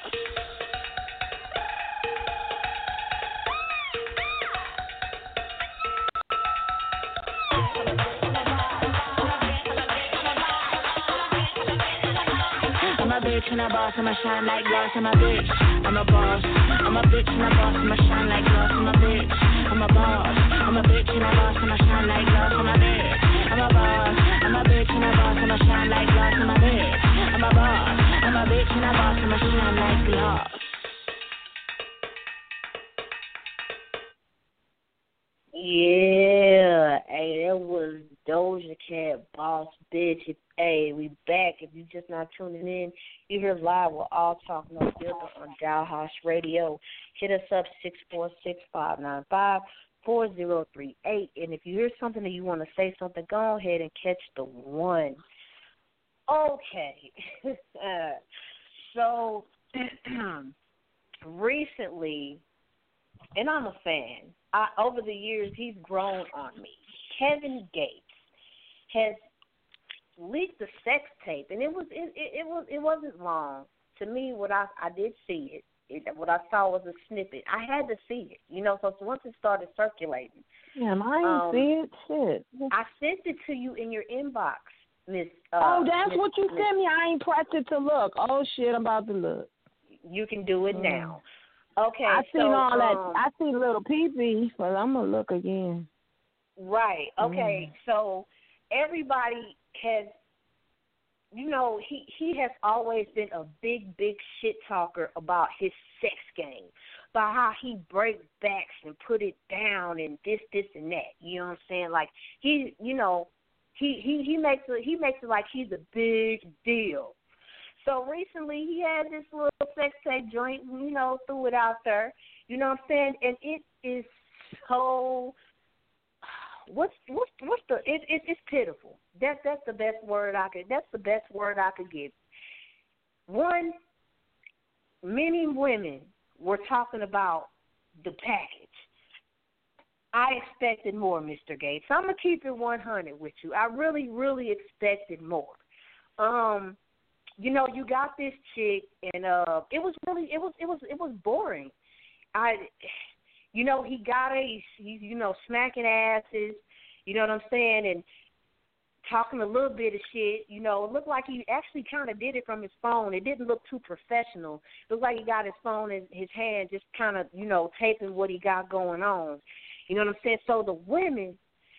I'm a bitch and a boss, I'ma shine like glass. I'm a bitch, I'm a boss. I'm a bitch and a boss, I'ma shine like glass. I'm a bitch, I'm a boss. I'm a bitch and a boss, I'ma shine like glass. I'm a bitch, I'm a boss. I'm a bitch and a boss, I'ma shine like glass. I'm a bitch, I'm a boss. I'm a bitch and a boss, I'ma shine like glass. Yeah, hey, that was Doja Cat, Boss Bitch. If, hey, we back. If you just not tuning in, you hear live. We're all talking on Filter on Dollhouse Radio. Hit us up six four six, five nine five, four zero three eight. And if you hear something that you want to say something, go ahead and catch the one. Okay. uh, so recently, and I'm a fan. I, over the years, he's grown on me. Kevin Gates has leaked the sex tape, and it was it, it, it was it wasn't long. To me, what I I did see it, it. What I saw was a snippet. I had to see it, you know. So once it started circulating, yeah, I ain't um, see it. Shit. I sent it to you in your inbox, Miss. Uh, oh, that's Miss, what you Miss, sent me. I ain't pressed it to look. Oh shit, I'm about to look. You can do it mm. now. Okay, I seen so, all um, that. I see little pee-pee, but I'm gonna look again. Right. Okay. Mm. So everybody has you know, he, he has always been a big, big shit talker about his sex game, about how he breaks backs and put it down and this, this, and that. You know what I'm saying? Like, he, you know, he, he, he makes it, he makes it like he's a big deal. So recently he had this little sex tape joint, you know, threw it out there. You know what I'm saying? And it is so, what's what's what's the it, it it's pitiful. That's that's the best word I could that's the best word I could give. One, many women were talking about the package. I expected more, Mister Gates. I'm gonna keep it one hundred with you. I really, really expected more. Um, you know, you got this chick, and uh, it was really, it was, it was, it was boring. I, you know, he got her, he's, he's, you know, smacking asses, you know what I'm saying, and talking a little bit of shit. You know, it looked like he actually kind of did it from his phone. It didn't look too professional. It looked like he got his phone in his hand, just kind of, you know, taping what he got going on. You know what I'm saying? So the women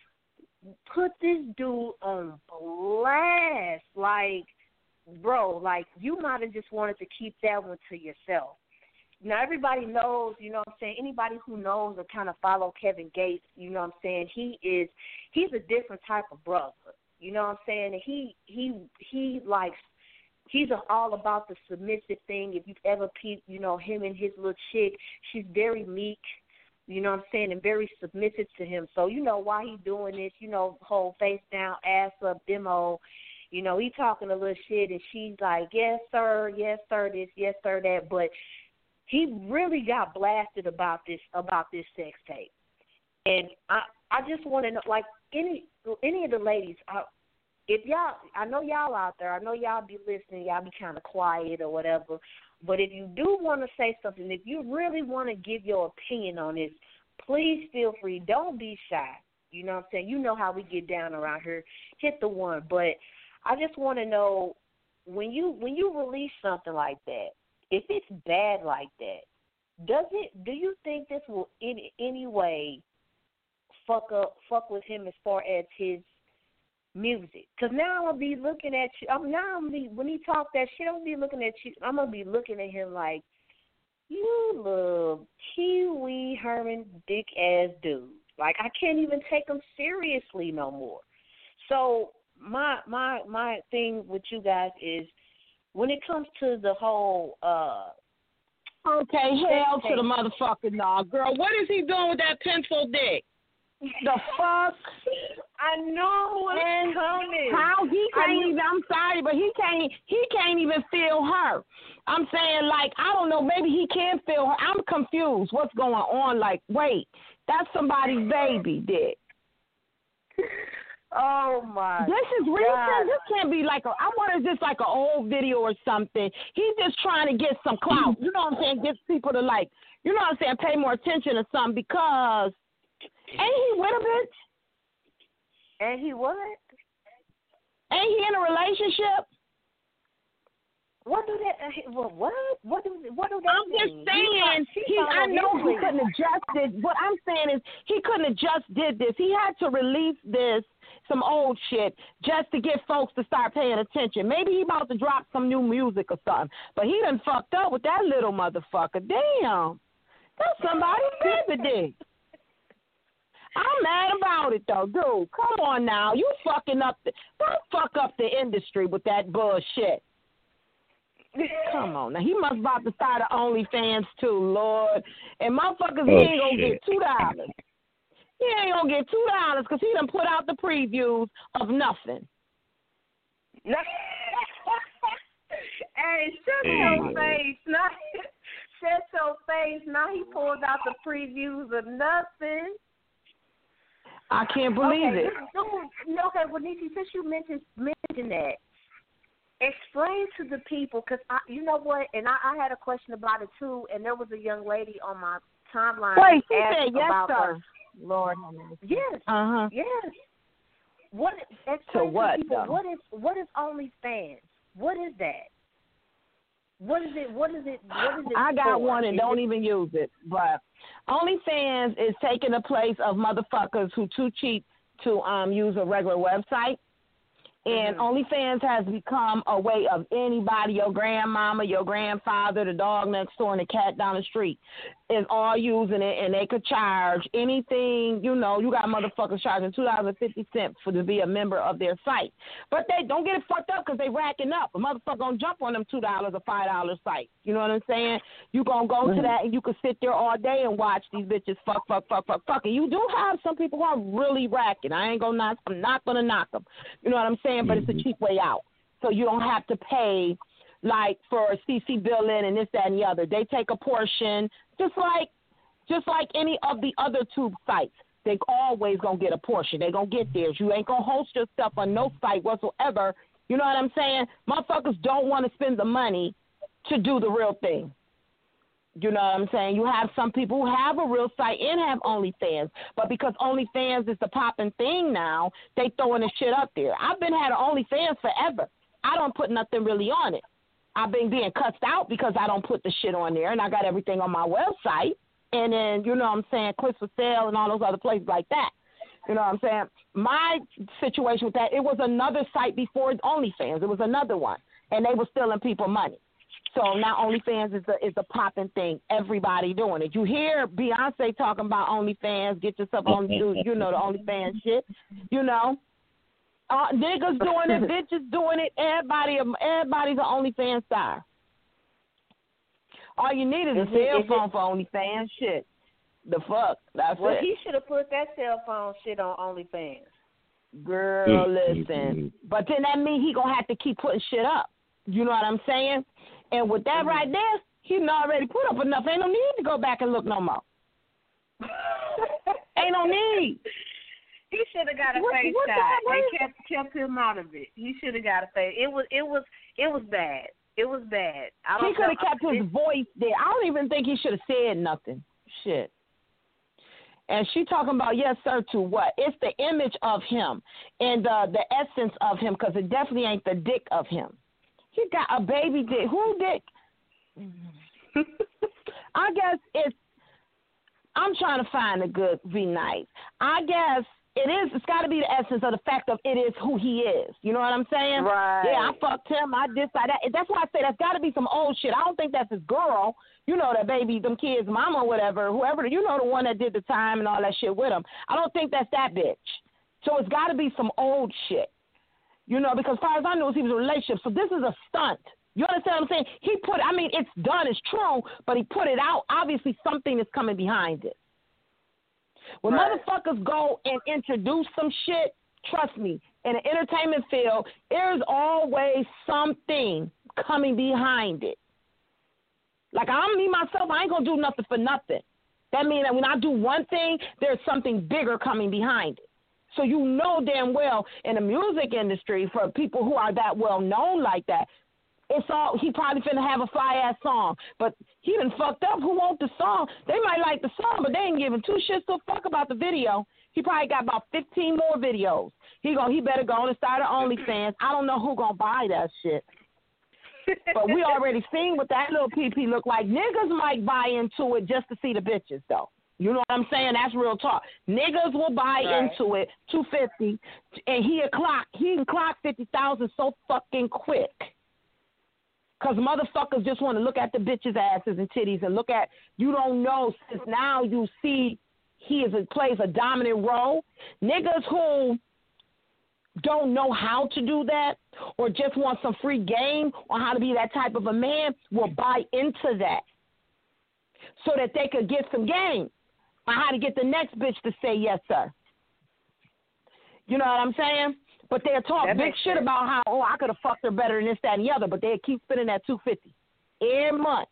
put this dude on blast, like, bro, like, you might have just wanted to keep that one to yourself. Now, everybody knows, you know what I'm saying, anybody who knows or kind of follow Kevin Gates, you know what I'm saying, he is, he's a different type of brother, you know what I'm saying, and he, he, he likes, he's all about the submissive thing. If you've ever peeped, you know, him and his little chick, she's very meek, you know what I'm saying, and very submissive to him. So, you know, why he doing this, you know, whole face down, ass up demo. You know, he talking a little shit, and she's like, yes, sir, yes, sir, this, yes, sir, that. But he really got blasted about this about this sex tape. And I I just want to know, like, any any of the ladies, I, if y'all, I know y'all out there, I know y'all be listening, y'all be kind of quiet or whatever, but if you do want to say something, if you really want to give your opinion on this, please feel free. Don't be shy. You know what I'm saying? You know how we get down around here. Hit the one. But I just want to know, when you when you release something like that, if it's bad like that, does it? Do you think this will in any way fuck up, fuck with him as far as his music? Because now I'm gonna be looking at you. I'm now I'm be, when he talk that shit, I'm gonna be looking at you. I'm gonna be looking at him like, you little Pee Wee Herman dick ass dude. Like, I can't even take him seriously no more. So. My my my thing with you guys is, when it comes to the whole uh okay, hell to the motherfucking nah, girl. What is he doing with that pencil dick? The fuck? I know it's coming. How he can't even? I'm sorry, but he can't. He can't even feel her. I'm saying, like, I don't know. Maybe he can feel her. I'm confused. What's going on? Like, wait, that's somebody's baby dick. Oh, my This is recent. God. This can't be like a, I wonder if this like an old video or something. He's just trying to get some clout. You know what I'm saying? Get people to, like, you know what I'm saying, pay more attention to something, because ain't he with a bitch? And he what? Ain't he in a relationship? What do that? What? What? What do? What do that I'm mean? just saying. He, he I know he couldn't have just did. What I'm saying is he couldn't have just did this. He had to release this, some old shit, just to get folks to start paying attention. Maybe he about to drop some new music or something. But he done fucked up with that little motherfucker. Damn, that's somebody's baby dick. I'm mad about it though, dude. Come on now, you fucking up. The, don't fuck up the industry with that bullshit. Come on now, he must about to start an OnlyFans too, Lord. And motherfuckers, he oh, ain't gonna shit. get two dollars. He ain't gonna get two dollars because he done put out the previews of nothing. Hey, shut hey. your face! Now, shut your face! Now he pulled out the previews of nothing. I can't believe okay, it. No, okay, well, Niecy, since you mentioned mentioned that. Explain to the people, because you know what, and I, I had a question about it too, and there was a young lady on my timeline. Wait, she asked said yes, about sir. Her. Lord, yes, uh huh, yes. What? Explain to what? To people, Though? what is what is OnlyFans? What is that? What is it? What is it? What is it? I got for? one and is don't it... even use it. But OnlyFans is taking the place of motherfuckers who too cheap to um use a regular website. And mm-hmm. OnlyFans has become a way of anybody, your grandmama, your grandfather, the dog next door, and the cat down the street is all using it, and they could charge anything. You know, you got motherfuckers charging two dollars and fifty cents for to be a member of their site. But they don't get it fucked up because they racking up. A motherfucker gonna jump on them two dollars or five dollars site. You know what I'm saying? You gonna go mm-hmm. to that and you can sit there all day and watch these bitches fuck, fuck, fuck, fuck, fuck. And you do have some people who are really racking. I ain't gonna knock. I'm not gonna knock them. You know what I'm saying? But it's a cheap way out. So you don't have to pay like for C C billing and this, that, and the other. They take a portion, just like just like any of the other tube sites. They always gonna get a portion. They gonna get theirs. You ain't gonna host your stuff on no site whatsoever. You know what I'm saying? Motherfuckers don't want to spend the money to do the real thing. You know what I'm saying? You have some people who have a real site and have OnlyFans, but because OnlyFans is the popping thing now, they throwing the shit up there. I've been had an OnlyFans forever. I don't put nothing really on it. I've been being cussed out because I don't put the shit on there, and I got everything on my website. And then, you know what I'm saying, Clips for Sale and all those other places like that. You know what I'm saying? My situation with that, it was another site before OnlyFans. It was another one, and they were stealing people money. So now OnlyFans is a is a popping thing. Everybody doing it. You hear Beyonce talking about OnlyFans. Get yourself on, do you know the OnlyFans shit. You know, uh, niggas doing it, bitches doing it. Everybody, everybody's an OnlyFans star. All you need is, is a cell it, phone it, for OnlyFans shit. The fuck, that's well, it. Well, he should have put that cell phone shit on OnlyFans. Girl, listen. But then that means he gonna have to keep putting shit up. You know what I'm saying? And with that mm-hmm. right there, he done already put up enough. Ain't no need to go back and look no more. Ain't no need. He should have got a what, face what shot. They kept kept him out of it. He should have got a face. It was it was it was bad. It was bad. I don't he could have kept his it, voice there. I don't even think he should have said nothing. Shit. And she talking about, yes, sir, to what? It's the image of him and uh, the essence of him, because it definitely ain't the dick of him. He got a baby dick. Who dick? I guess it's, I'm trying to find a good be nice. I guess it is, it's got to be the essence of the fact of it is who he is. You know what I'm saying? Right. Yeah, I fucked him. I this, I that. That's why I say that's got to be some old shit. I don't think that's his girl. You know, that baby, them kids' mama or whatever, whoever, you know, the one that did the time and all that shit with him. I don't think that's that bitch. So it's got to be some old shit. You know, because as far as I know, he was in a relationship. So this is a stunt. You understand what I'm saying? He put, I mean, it's done, it's true, but he put it out. Obviously, something is coming behind it. When right. motherfuckers go and introduce some shit, trust me, in the entertainment field, there's always something coming behind it. Like, I'm me, myself, I ain't going to do nothing for nothing. That means that when I do one thing, there's something bigger coming behind it. So you know damn well in the music industry, for people who are that well known like that, it's all, he probably finna have a fly-ass song. But he done fucked up. Who wants the song? They might like the song, but they ain't giving two shits to fuck about the video. He probably got about fifteen more videos. He gon' he better go on and start an OnlyFans. I don't know who gonna buy that shit. But we already seen what that little P P look like. Niggas might buy into it just to see the bitches, though. You know what I'm saying? That's real talk. Niggas will buy right. into it, two fifty, and he'll clock. He can clock fifty thousand so fucking quick. Because motherfuckers just want to look at the bitches' asses and titties and look at, you don't know, since now you see he is a, plays a dominant role. Niggas who don't know how to do that or just want some free game on how to be that type of a man will buy into that so that they could get some game on how to get the next bitch to say yes, sir. You know what I'm saying? But they'll talk that big shit sense. About how, oh, I could have fucked her better than this, that, and the other, but they'll keep spending that two fifty every month.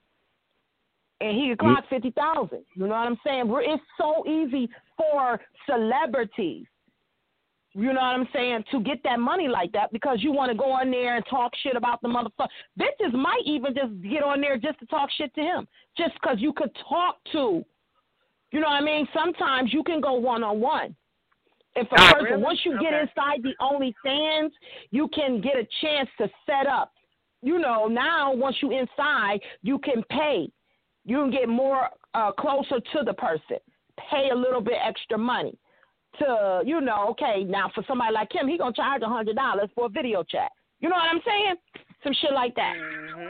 And he could clock mm-hmm. fifty thousand. You know what I'm saying? It's so easy for celebrities, you know what I'm saying, to get that money like that because you want to go on there and talk shit about the motherfucker. Bitches might even just get on there just to talk shit to him, just because you could talk to. You know what I mean? Sometimes you can go one-on-one. If a oh, person, really? once you okay. get inside the OnlyFans, you can get a chance to set up. You know, now once you inside, you can pay. You can get more uh, closer to the person. Pay a little bit extra money to, you know, okay, now for somebody like him, he gonna charge a hundred dollars for a video chat. You know what I'm saying? Some shit like that. Mm-hmm.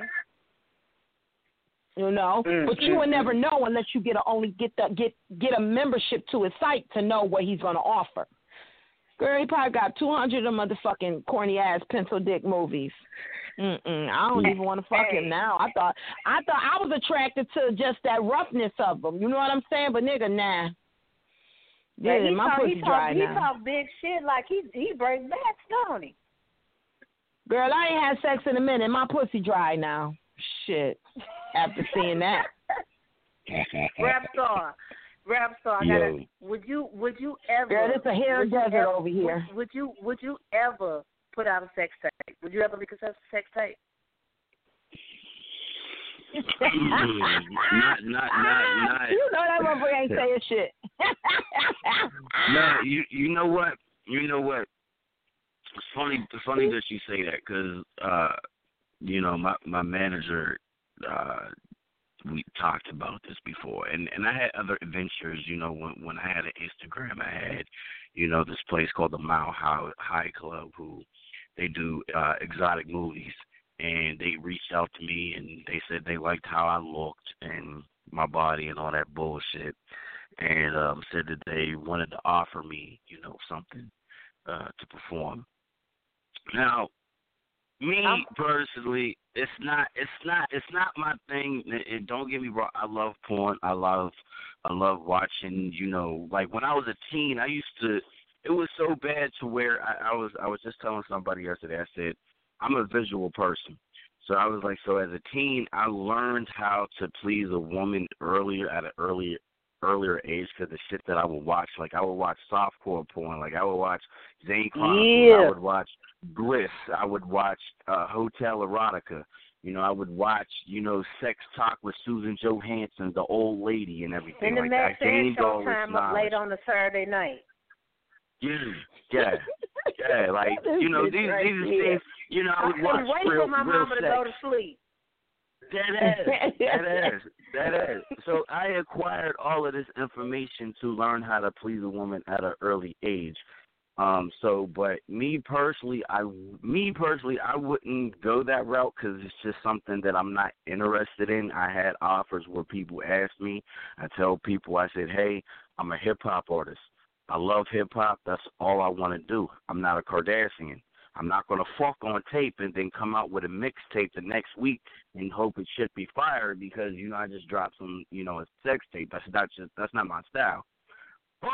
You know, mm-hmm. but you will never know unless you get a only get the get get a membership to his site to know what he's gonna offer. Girl, he probably got two hundred of motherfucking corny ass pencil dick movies. Mm-mm, I don't even want to fuck hey. him now. I thought I thought I was attracted to just that roughness of him. You know what I'm saying? But nigga, nah. Yeah, he my talk, pussy he dry talk, now. He talk big shit like he he breaks backs, don't he? Girl, I ain't had sex in a minute. My pussy dry now. Shit. After seeing that. Rap star. Rap star. I gotta, would you would you ever Girl, it's a hair desert ever, over here. Would, would you would you ever put out a sex tape? Would you ever make a sex tape? not, not, not, not. You know that motherfucker ain't saying shit. No, you, you know what? You know what? It's funny, it's funny that you say that because, uh, you know, my my manager, uh, we talked about this before, and and I had other adventures. You know, when when I had an Instagram, I had, you know, this place called the Mile High, High Club, who they do uh, exotic movies. And they reached out to me, and they said they liked how I looked and my body and all that bullshit, and um, said that they wanted to offer me, you know, something uh, to perform. Now, me um, personally, it's not, it's not, it's not my thing. It, it, don't get me wrong. I love porn. I love, I love watching. You know, like when I was a teen, I used to. It was so bad to where I, I was. I was just telling somebody yesterday. I said, I'm a visual person. So I was like, so as a teen, I learned how to please a woman earlier at an earlier earlier age because the shit that I would watch. Like, I would watch softcore porn. Like, I would watch Zane Chronicles. Yeah. I would watch Bliss. I would watch uh, Hotel Erotica. You know, I would watch, you know, Sex Talk with Susan Johansson, the old lady and everything and the like Max that. I gained all this Showtime up knowledge. late on a Saturday night. Yeah, yeah, yeah. Like, you know, these right these here. things, you know, I would watch wait real, for my real mama sex. to go to sleep. That is, that is, that is. So I acquired all of this information to learn how to please a woman at an early age. Um. So, but me personally, I, me personally, I wouldn't go that route because it's just something that I'm not interested in. I had offers where people asked me. I tell people, I said, hey, I'm a hip hop artist. I love hip hop. That's all I want to do. I'm not a Kardashian. I'm not going to fuck on tape and then come out with a mixtape the next week and hope it should be fired because, you know, I just dropped some, you know, a sex tape. That's not just, that's not my style. But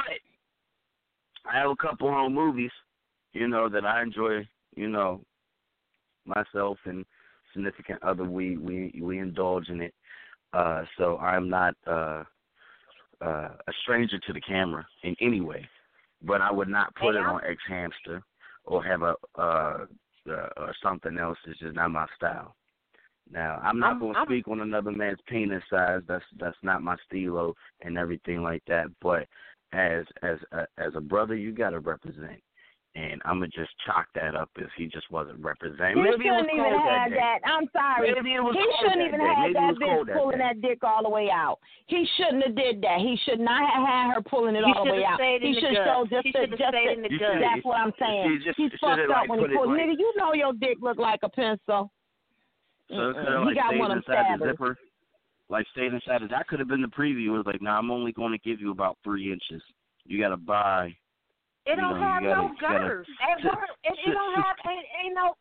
I have a couple home movies, you know, that I enjoy, you know, myself and significant other. We, we, we indulge in it. Uh, so I'm not, uh, Uh, a stranger to the camera in any way, but I would not put it on X Hamster or have a uh, uh, or something else. It's just not my style. Now, I'm not going to speak on another man's penis size. That's that's not my stilo and everything like that. But as as a, as a brother, you got to represent. And I'm going to just chalk that up if he just wasn't representing. He Maybe shouldn't it was even cold have that, that. I'm sorry. Maybe it was he cold shouldn't that even day. have Maybe that it was cold bitch that pulling day. that dick all the way out. He shouldn't have did that. He should not have had her pulling it He all the way out. He should show just he the, just stayed in the the, gut. that's what I'm saying. Just, He's fucked up like when he pulled. Like, Nigga, you know your dick look like a pencil. So it could have he like got stayed one of them inside the stabbers. zipper. Like stayed inside it. That could have been the preview. It was like, nah, I'm only going to give you about three inches. You got to buy. It don't know, have gotta, no girth. It, it, it don't have, ain't, ain't no.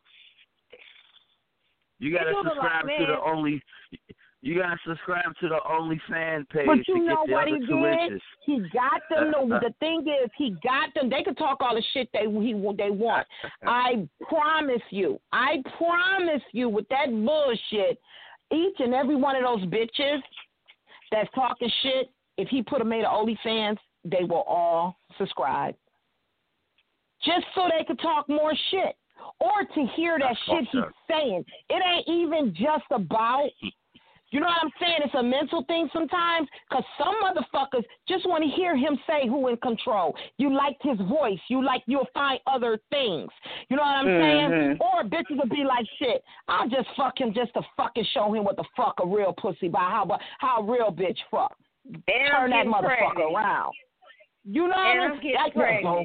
You got to subscribe like, to the only. You got to subscribe to the OnlyFans page But to you get know the what other he two did? inches. He got them. The, the thing is, he got them. They could talk all the shit they he they want. I promise you. I promise you, with that bullshit, each and every one of those bitches that's talking shit, if he put them made of OnlyFans, they will all subscribe. Just so they could talk more shit. Or to hear that shit he's saying. It ain't even just about, you know what I'm saying? It's a mental thing sometimes, because some motherfuckers just want to hear him say who in control. You liked his voice. You like, you'll find other things. You know what I'm mm-hmm. saying? Or bitches will be like, shit, I'll just fuck him just to fucking show him what the fuck a real pussy by, how, how a real bitch fuck. Damn, Turn that motherfucker pretty. around. You know and what I'm getting That's pregnant.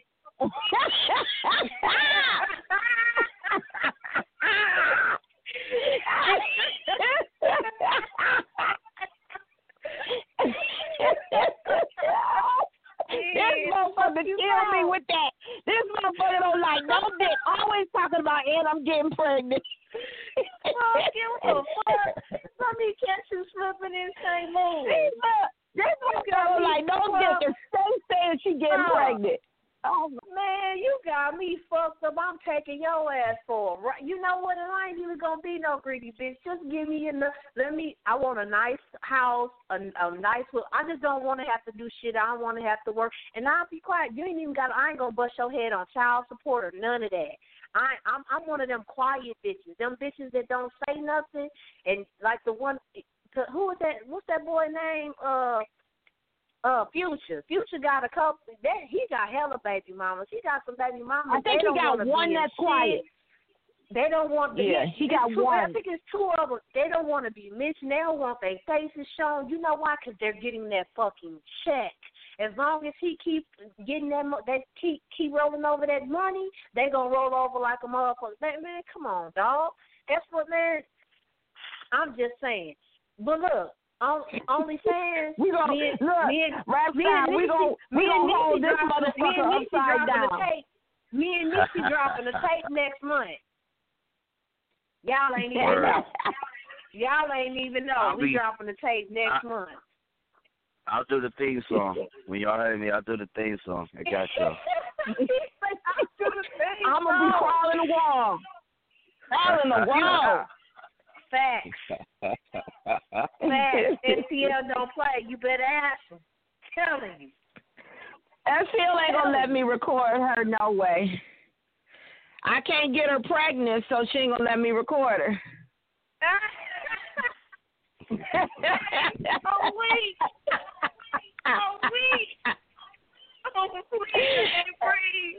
This motherfucker kill me with that. This motherfucker don't like no dick. Always talking about, and I'm getting pregnant. Oh, give a fuck. Let me catch you slipping in Saint Louis. This motherfucker don't like no dick and stay saying she getting Oh. pregnant. Oh, Man, you got me fucked up. I'm taking your ass for a ride. You know what? And I ain't even gonna be no greedy bitch. Just give me enough. Let me. I want a nice house, a, a nice. I just don't want to have to do shit. I don't want to have to work. And I'll be quiet. You ain't even got. I ain't gonna bust your head on child support or none of that. I, I'm, I'm one of them quiet bitches. Them bitches that don't say nothing. And like the one, who is that? What's that boy name? Uh. Uh, Future. Future got a couple. That he got hella baby mamas. He got some baby mamas. I think they he don't got one that's shit. quiet. They don't want. To, Yeah, he got two, one. I think it's two of them. They don't want to be mentioned. They don't want their faces shown. You know why? Because they're getting that fucking check. As long as he keep getting that, mo- they keep keep rolling over that money, they gonna roll over like a motherfucker. Man, man, come on, dog. That's what, man. I'm just saying. But look. On, OnlyFans, we gonna me and, look me and, right me now. and We Niecy, gonna we me gonna and hold Niecy this dropping, me motherfucker and Niecy upside dropping down. the tape. Me and Niecy dropping the tape next month. Y'all ain't even Word. know. Y'all ain't even know. I'll We be- dropping the tape next I- month. I'll do the theme song. When y'all hear me, I'll do the theme song. I got y'all. I'm gonna be crawling the wall. Crawling the wall. Facts. Facts. S T L don't play. You better ask him. Telling you. S T L ain't gonna let me record her, no way. I can't get her pregnant, so she ain't gonna let me record her. Oh, wait. Oh, wait. Oh, please,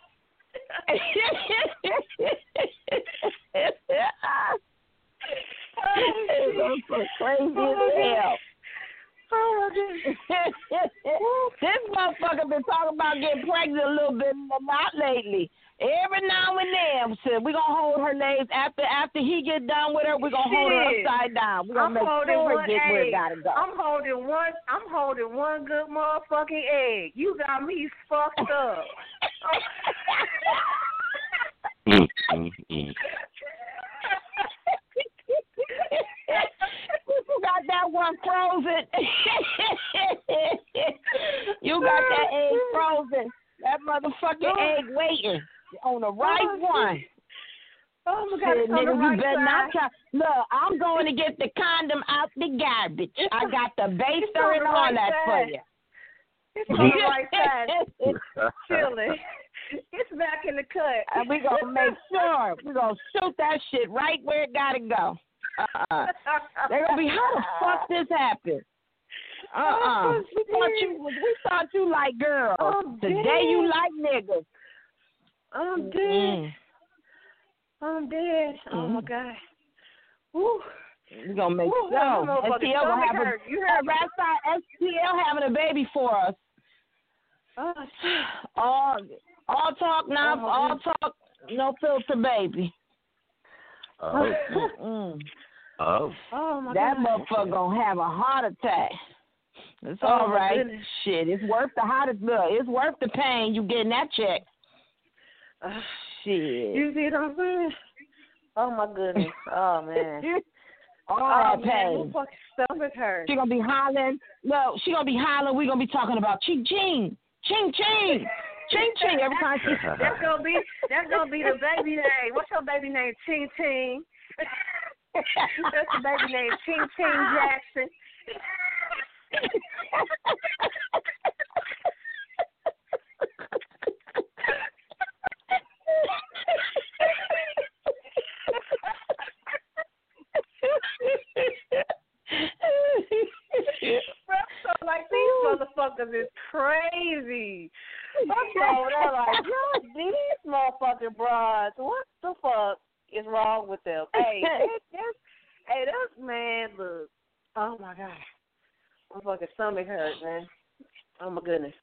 It's so crazy as hell. Oh, This motherfucker been talking about getting pregnant a little bit, but not lately. Every now and then, so we gonna hold her legs after after he get done with her. We gonna hold her Shit. upside down. We gonna I'm make holding sure one it get where it egg. gotta go. I'm holding one. I'm holding one good motherfucking egg. You got me fucked up. Mm, mm, mm. You got that one frozen. You got that egg frozen. That motherfucking egg waiting on the right Oh, one. Oh my God, Shit, it's on the nigga, right you better side. not try. Look, I'm going to get the condom out the garbage. I got the It's baster on and the all right that for side. you. It's on the right side. Chilling. It's back in the cut. And we gonna make sure we gonna shoot that shit right where it gotta go. Uh-uh. They're gonna be, how the fuck this happened? Uh-uh. We thought you was, we thought you like girls. I'm Today dead. you like niggas. I'm dead. Mm. I'm dead. Oh my Mm. God. Woo. We gonna make Woo, sure. that motherfucker's S T L gonna stomach have a hurt. You heard me? right side S T L having a baby for us. Oh shit. All all talk now, Oh, all goodness. talk, no filter, baby. Oh, Mm-mm. oh. Oh my That God. motherfucker gonna have a heart attack. It's Oh, all my right. goodness. Shit, it's worth the heart. Look, it's worth the pain you getting that check. Uh, Shit. you see what I'm saying? Oh my goodness. Oh man. All Oh that man, my pain. fucking stomach hurts. She gonna be hollering. No, she gonna be hollering. We gonna be talking about ching ching, ching ching, ching ching. Every time she. That's gonna be that's gonna be the baby name. What's your baby name? Ching Ching. That's the baby name, Ching Ching Jackson. So like these motherfuckers is crazy. I'm over there like, yo, these motherfucking broads, what the fuck is wrong with them? Hey, this, this, hey, this man, look, oh my God, my fucking stomach hurts, man. Oh my goodness.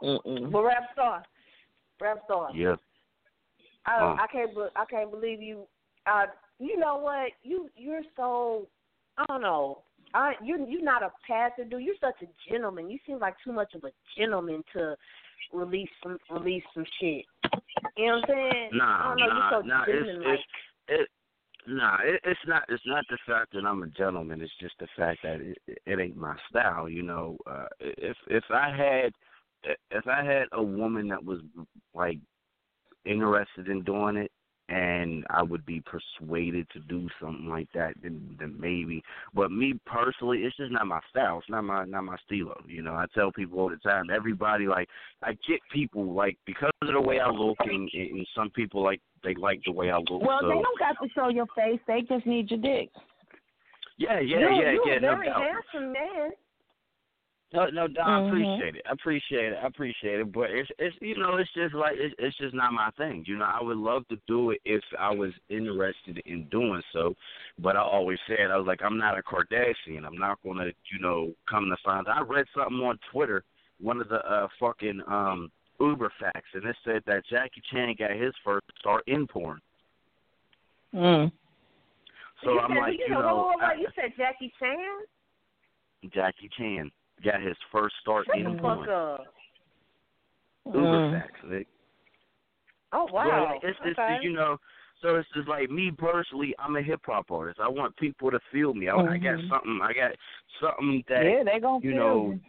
Mm-mm. But Rap Star, Rap Star. Yeah. I, Uh. I can't. be- I can't believe you. Uh, you know what? You you're so. I don't know. I you you're not a passive dude. You're such a gentleman. You seem like too much of a gentleman to release some release some shit. You know what I'm saying? Nah, I don't know. nah, you're so nah. It's gentleman-like. it's it. Nah, it, it's not. It's not the fact that I'm a gentleman. It's just the fact that it, it, it ain't my style. You know, uh, if if I had if I had a woman that was like interested in doing it, and I would be persuaded to do something like that, then, then maybe. But me personally, it's just not my style. It's not my not my stilo. You know, I tell people all the time. Everybody like I get people like because of the way I look, and, and some people like they like the way I look. Well, so. they don't got to show your face. They just need your dick. Yeah, yeah, you're, yeah, you're yeah. a No very doubt. handsome man. No, no, doubt. I Mhm. appreciate it. I appreciate it. I appreciate it. But it's, it's, you know, it's just like it's, it's just not my thing. You know, I would love to do it if I was interested in doing so. But I always said I was like, I'm not a Kardashian. I'm not gonna, you know, come to find. I read something on Twitter, one of the uh, fucking um, Uber facts, and it said that Jackie Chan got his first start in porn. Mm. So you I'm said, like, you you know, know, whoa, whoa, whoa, I, you said Jackie Chan? Jackie Chan got his first start Shut in the porn. fuck up. Uber Mm. facts, Vic. Oh wow. Well, like, it's just, okay. you know, so it's just like me personally, I'm a hip hop artist. I want people to feel me. I, Mm-hmm. I got something. I got something that Yeah, they gonna you feel know. you.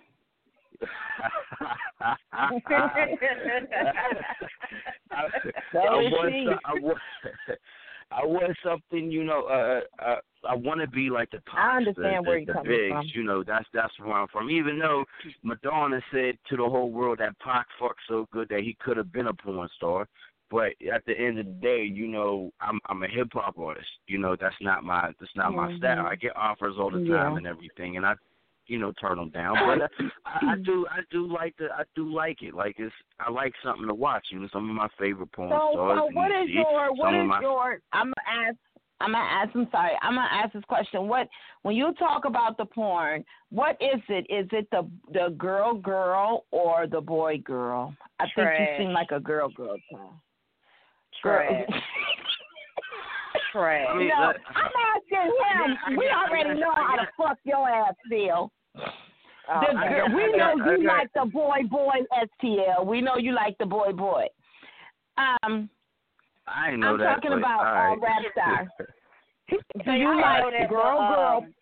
I, I, So I is want. she. some- I want. I want something. You know. Uh. uh I want to be like the Pops, I understand the, where the, you're the coming Bigs. from. You know, that's that's where I'm from. Even though Madonna said to the whole world that Pac fucked so good that he could have been a porn star, but at the end of the day, you know, I'm I'm a hip hop artist. You know, that's not my that's not Mm-hmm. my style. I get offers all the time Yeah. and everything, and I, you know, turn them down. But uh, I, I do I do like the I do like it. Like it's I like something to watch. You know, some of my favorite porn So, stars. so and what you is see your some what of is my, your? I'm gonna ask. I'm gonna ask. I'm sorry. I'm gonna ask this question. What when you talk about the porn, what is it? Is it the the girl girl or the boy girl? I think you Trash. seem like a girl girl. Girl. Trash. Trash. I mean, No, look, I'm asking him. I got- We I got- already I know got- how to fuck your ass, Phil. Oh, The I girl, got- we I know got- I you got- like the boy boy S T L. We know you like the boy boy. Um, I ain't know I'm that. talking but, about all uh, right. rap star. Do Hey, you I like know that, girl but, girl? um,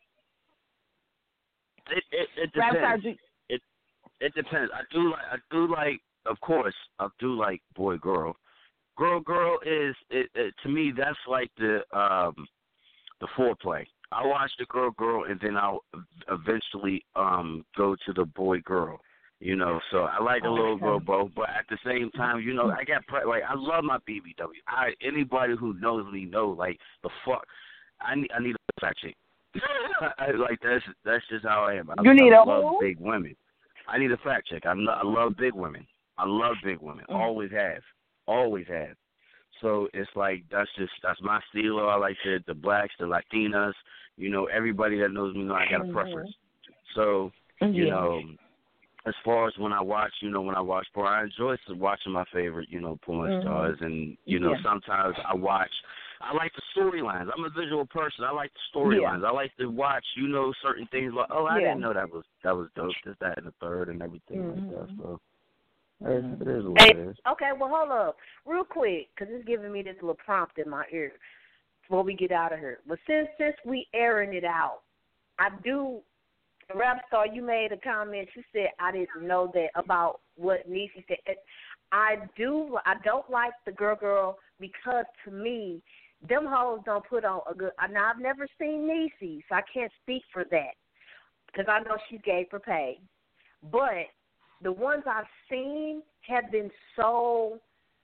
It it, it Rap star. depends. do- It depends. I do like I do like of course I do like boy girl. Girl girl is it, it to me that's like the um the foreplay. I watch the girl girl and then I'll eventually um go to the boy girl. You know, so I like the little Okay. girl both, but at the same time, you know, I got pre- like I love my B B W. I anybody who knows me know like the fuck. I need I need a fat chick. I, like that's that's just how I am. I, You need I a love who? big women. I need a fat chick. I, lo- I love big women. I love big women. Mm. Always have. Always have. So it's like that's just that's my style. I like the the blacks, the Latinas. You know, everybody that knows me know I got a Mhm. preference. So you Yeah. know, as far as when I watch, you know, when I watch porn, I enjoy watching my favorite, you know, porn Mhm. stars, and you know, Yeah. sometimes I watch. I like the storylines. I'm a visual person. I like the storylines. I like to watch, you know, certain things like, oh, I Yeah. didn't know that was that was dope. This, that, and the third, and everything Mhm. like that. So it, it is what Hey, it is. okay, well, hold up. Real quick, because it's giving me this little prompt in my ear before we get out of here. But since since we airing it out, I do, Rap Star, you made a comment. You said, I didn't know that about what Niecy said. I do, I don't like the girl girl because to me, them hoes don't put on a good, now I've never seen Niecy, so I can't speak for that because I know she's gay for pay. But the ones I've seen have been so.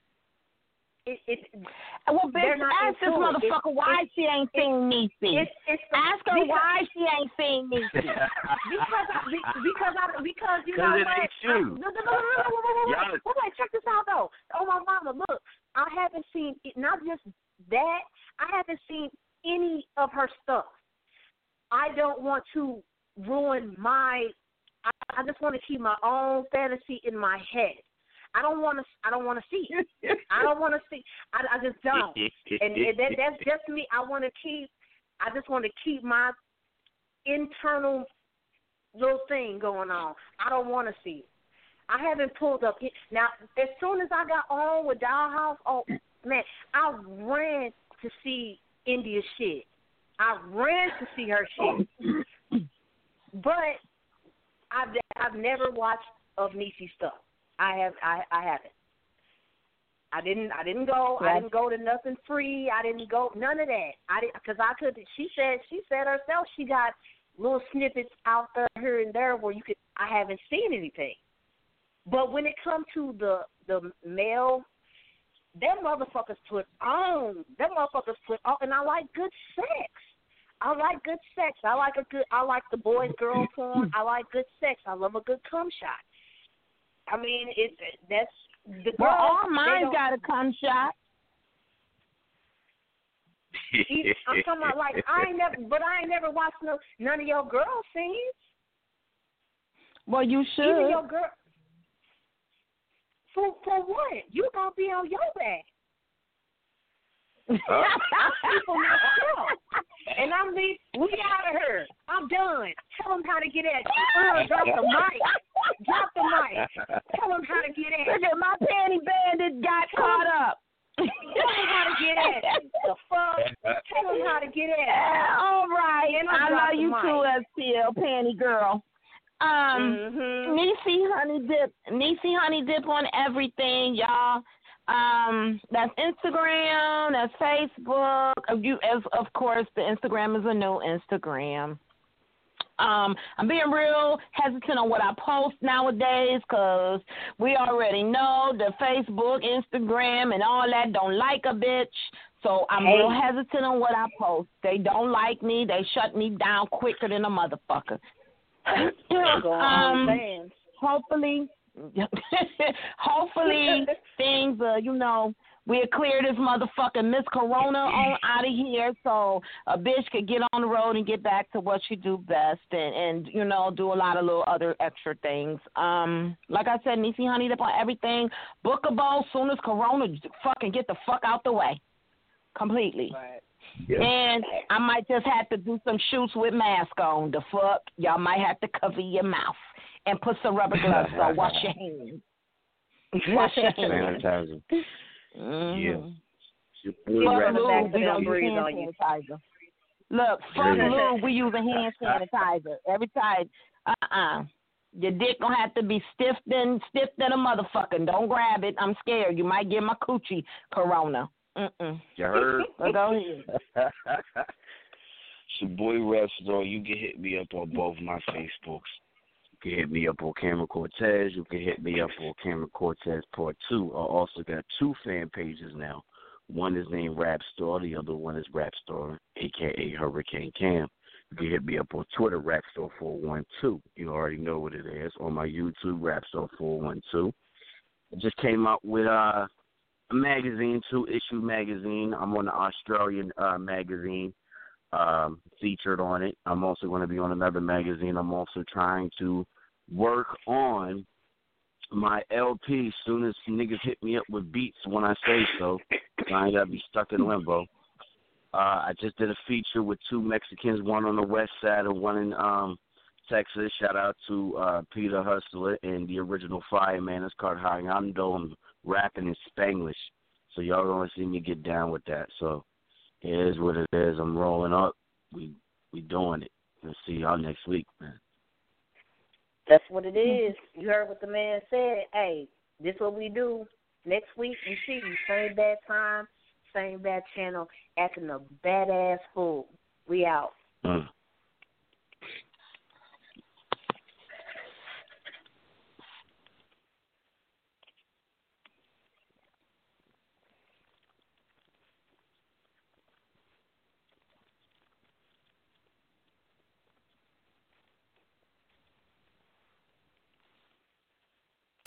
It, it, Well, they're bitch, not ask this into it. motherfucker It's- why it's- she ain't seen Niecy. It's, it's the, Ask her because, why she ain't seen Niecy. because I, be- because I, because you know Because it what? ain't you. I, no, no, no, no, no, no, no, no, Y'all- no, wait, wait, check this out though. Oh my mama, look, I haven't seen it, not just that. I haven't seen any of her stuff. I don't want to ruin my. I I just want to keep my own fantasy in my head. I don't want to. I don't want to see it. I don't want to see. I, I just don't. And, and that, that's just me. I want to keep. I just want to keep my internal little thing going on. I don't want to see it. I haven't pulled up. Now, as soon as I got on with Dollhouse, oh, man, I ran to see India's shit. I ran to see her shit. But I've, I've never watched of Niecy stuff. I have. I, I haven't. I didn't. I didn't go. Yes. I didn't go to nothing free. I didn't go none of that. I didn't because I could. She said. She said herself. She got little snippets out there here and there where you could. I haven't seen anything. But when it comes to the the male, them motherfuckers put on. Them motherfuckers put on, and I like good sex. I like good sex. I like a good. I like the boys girl porn. I like good sex. I love a good cum shot. I mean, it. That's the girls. Well, all mine got a cum shot. I'm talking about like I ain't never, but I ain't never watched no none of your girl scenes. Well, you should. Even your girl. For for what? You gonna be on your back. Uh, I see for myself, and I'm leave. We out of here. I'm done. Tell them how to get at you. Uh, drop the mic. Drop the mic. Tell them how to get at you. Look at my panty bandit got caught up. Tell them how to get at you. The fuck. Tell them how to get at you. All right. I love you mic. too, S T L panty girl. Um, mm-hmm. Niecy Honey Dip, Niecy Honey Dip on everything, y'all. Um, that's Instagram, that's Facebook. You, as of course, the Instagram is a new Instagram. Um, I'm being real hesitant on what I post nowadays because we already know the Facebook, Instagram, and all that don't like a bitch. So I'm hey. real hesitant on what I post. They don't like me. They shut me down quicker than a motherfucker. um, hopefully, hopefully things, uh, you know, we'll clear this motherfucking Miss Corona on out of here so a bitch could get on the road and get back to what she do best and, and you know, do a lot of little other extra things. Um, like I said, Niecy Honey Dip on everything. Bookable soon as Corona fucking get the fuck out the way. Completely. Right. Yeah. And I might just have to do some shoots with mask on. The fuck? Y'all might have to cover your mouth and put some rubber gloves on. Wash your hands. Wash your hands. Sanitizer. Mm-hmm. Yeah. Fuck lube, we don't use hand sanitizer. Look, fuck lube, we use a hand sanitizer. Every time, uh-uh. Your dick gonna have to be stiff than, stiff than a motherfucker. Don't grab it. I'm scared. You might get my coochie corona. Mm-mm. You heard? Go ahead. It's your boy Rapstar. You can hit me up on both my Facebooks. You can hit me up on Cameron Cortez. You can hit me up on Cameron Cortez Part two. I also got two fan pages now. One is named Rapstar. The other one is Rapstar, a k a. Hurricane Cam. You can hit me up on Twitter, Rapstar four one two. You already know what it is. On my YouTube, Rapstar four one two. I just came out with... uh. a magazine, two-issue magazine. I'm on the Australian uh, magazine, um, featured on it. I'm also going to be on another magazine. I'm also trying to work on my L P as soon as niggas hit me up with beats when I say so. I ain't got to be stuck in limbo. Uh, I just did a feature with two Mexicans, one on the west side and one in um, Texas. Shout out to uh, Peter Hustler and the original Fireman. It's called Hayando. I'm rapping in Spanglish. So y'all gonna see me get down with that. So it is what it is. I'm rolling up. We we doing it. We'll see y'all next week, man. That's what it is. You heard what the man said. Hey, this what we do. Next week we see you. Same bad time, same bad channel, acting a badass fool. We out. Mm.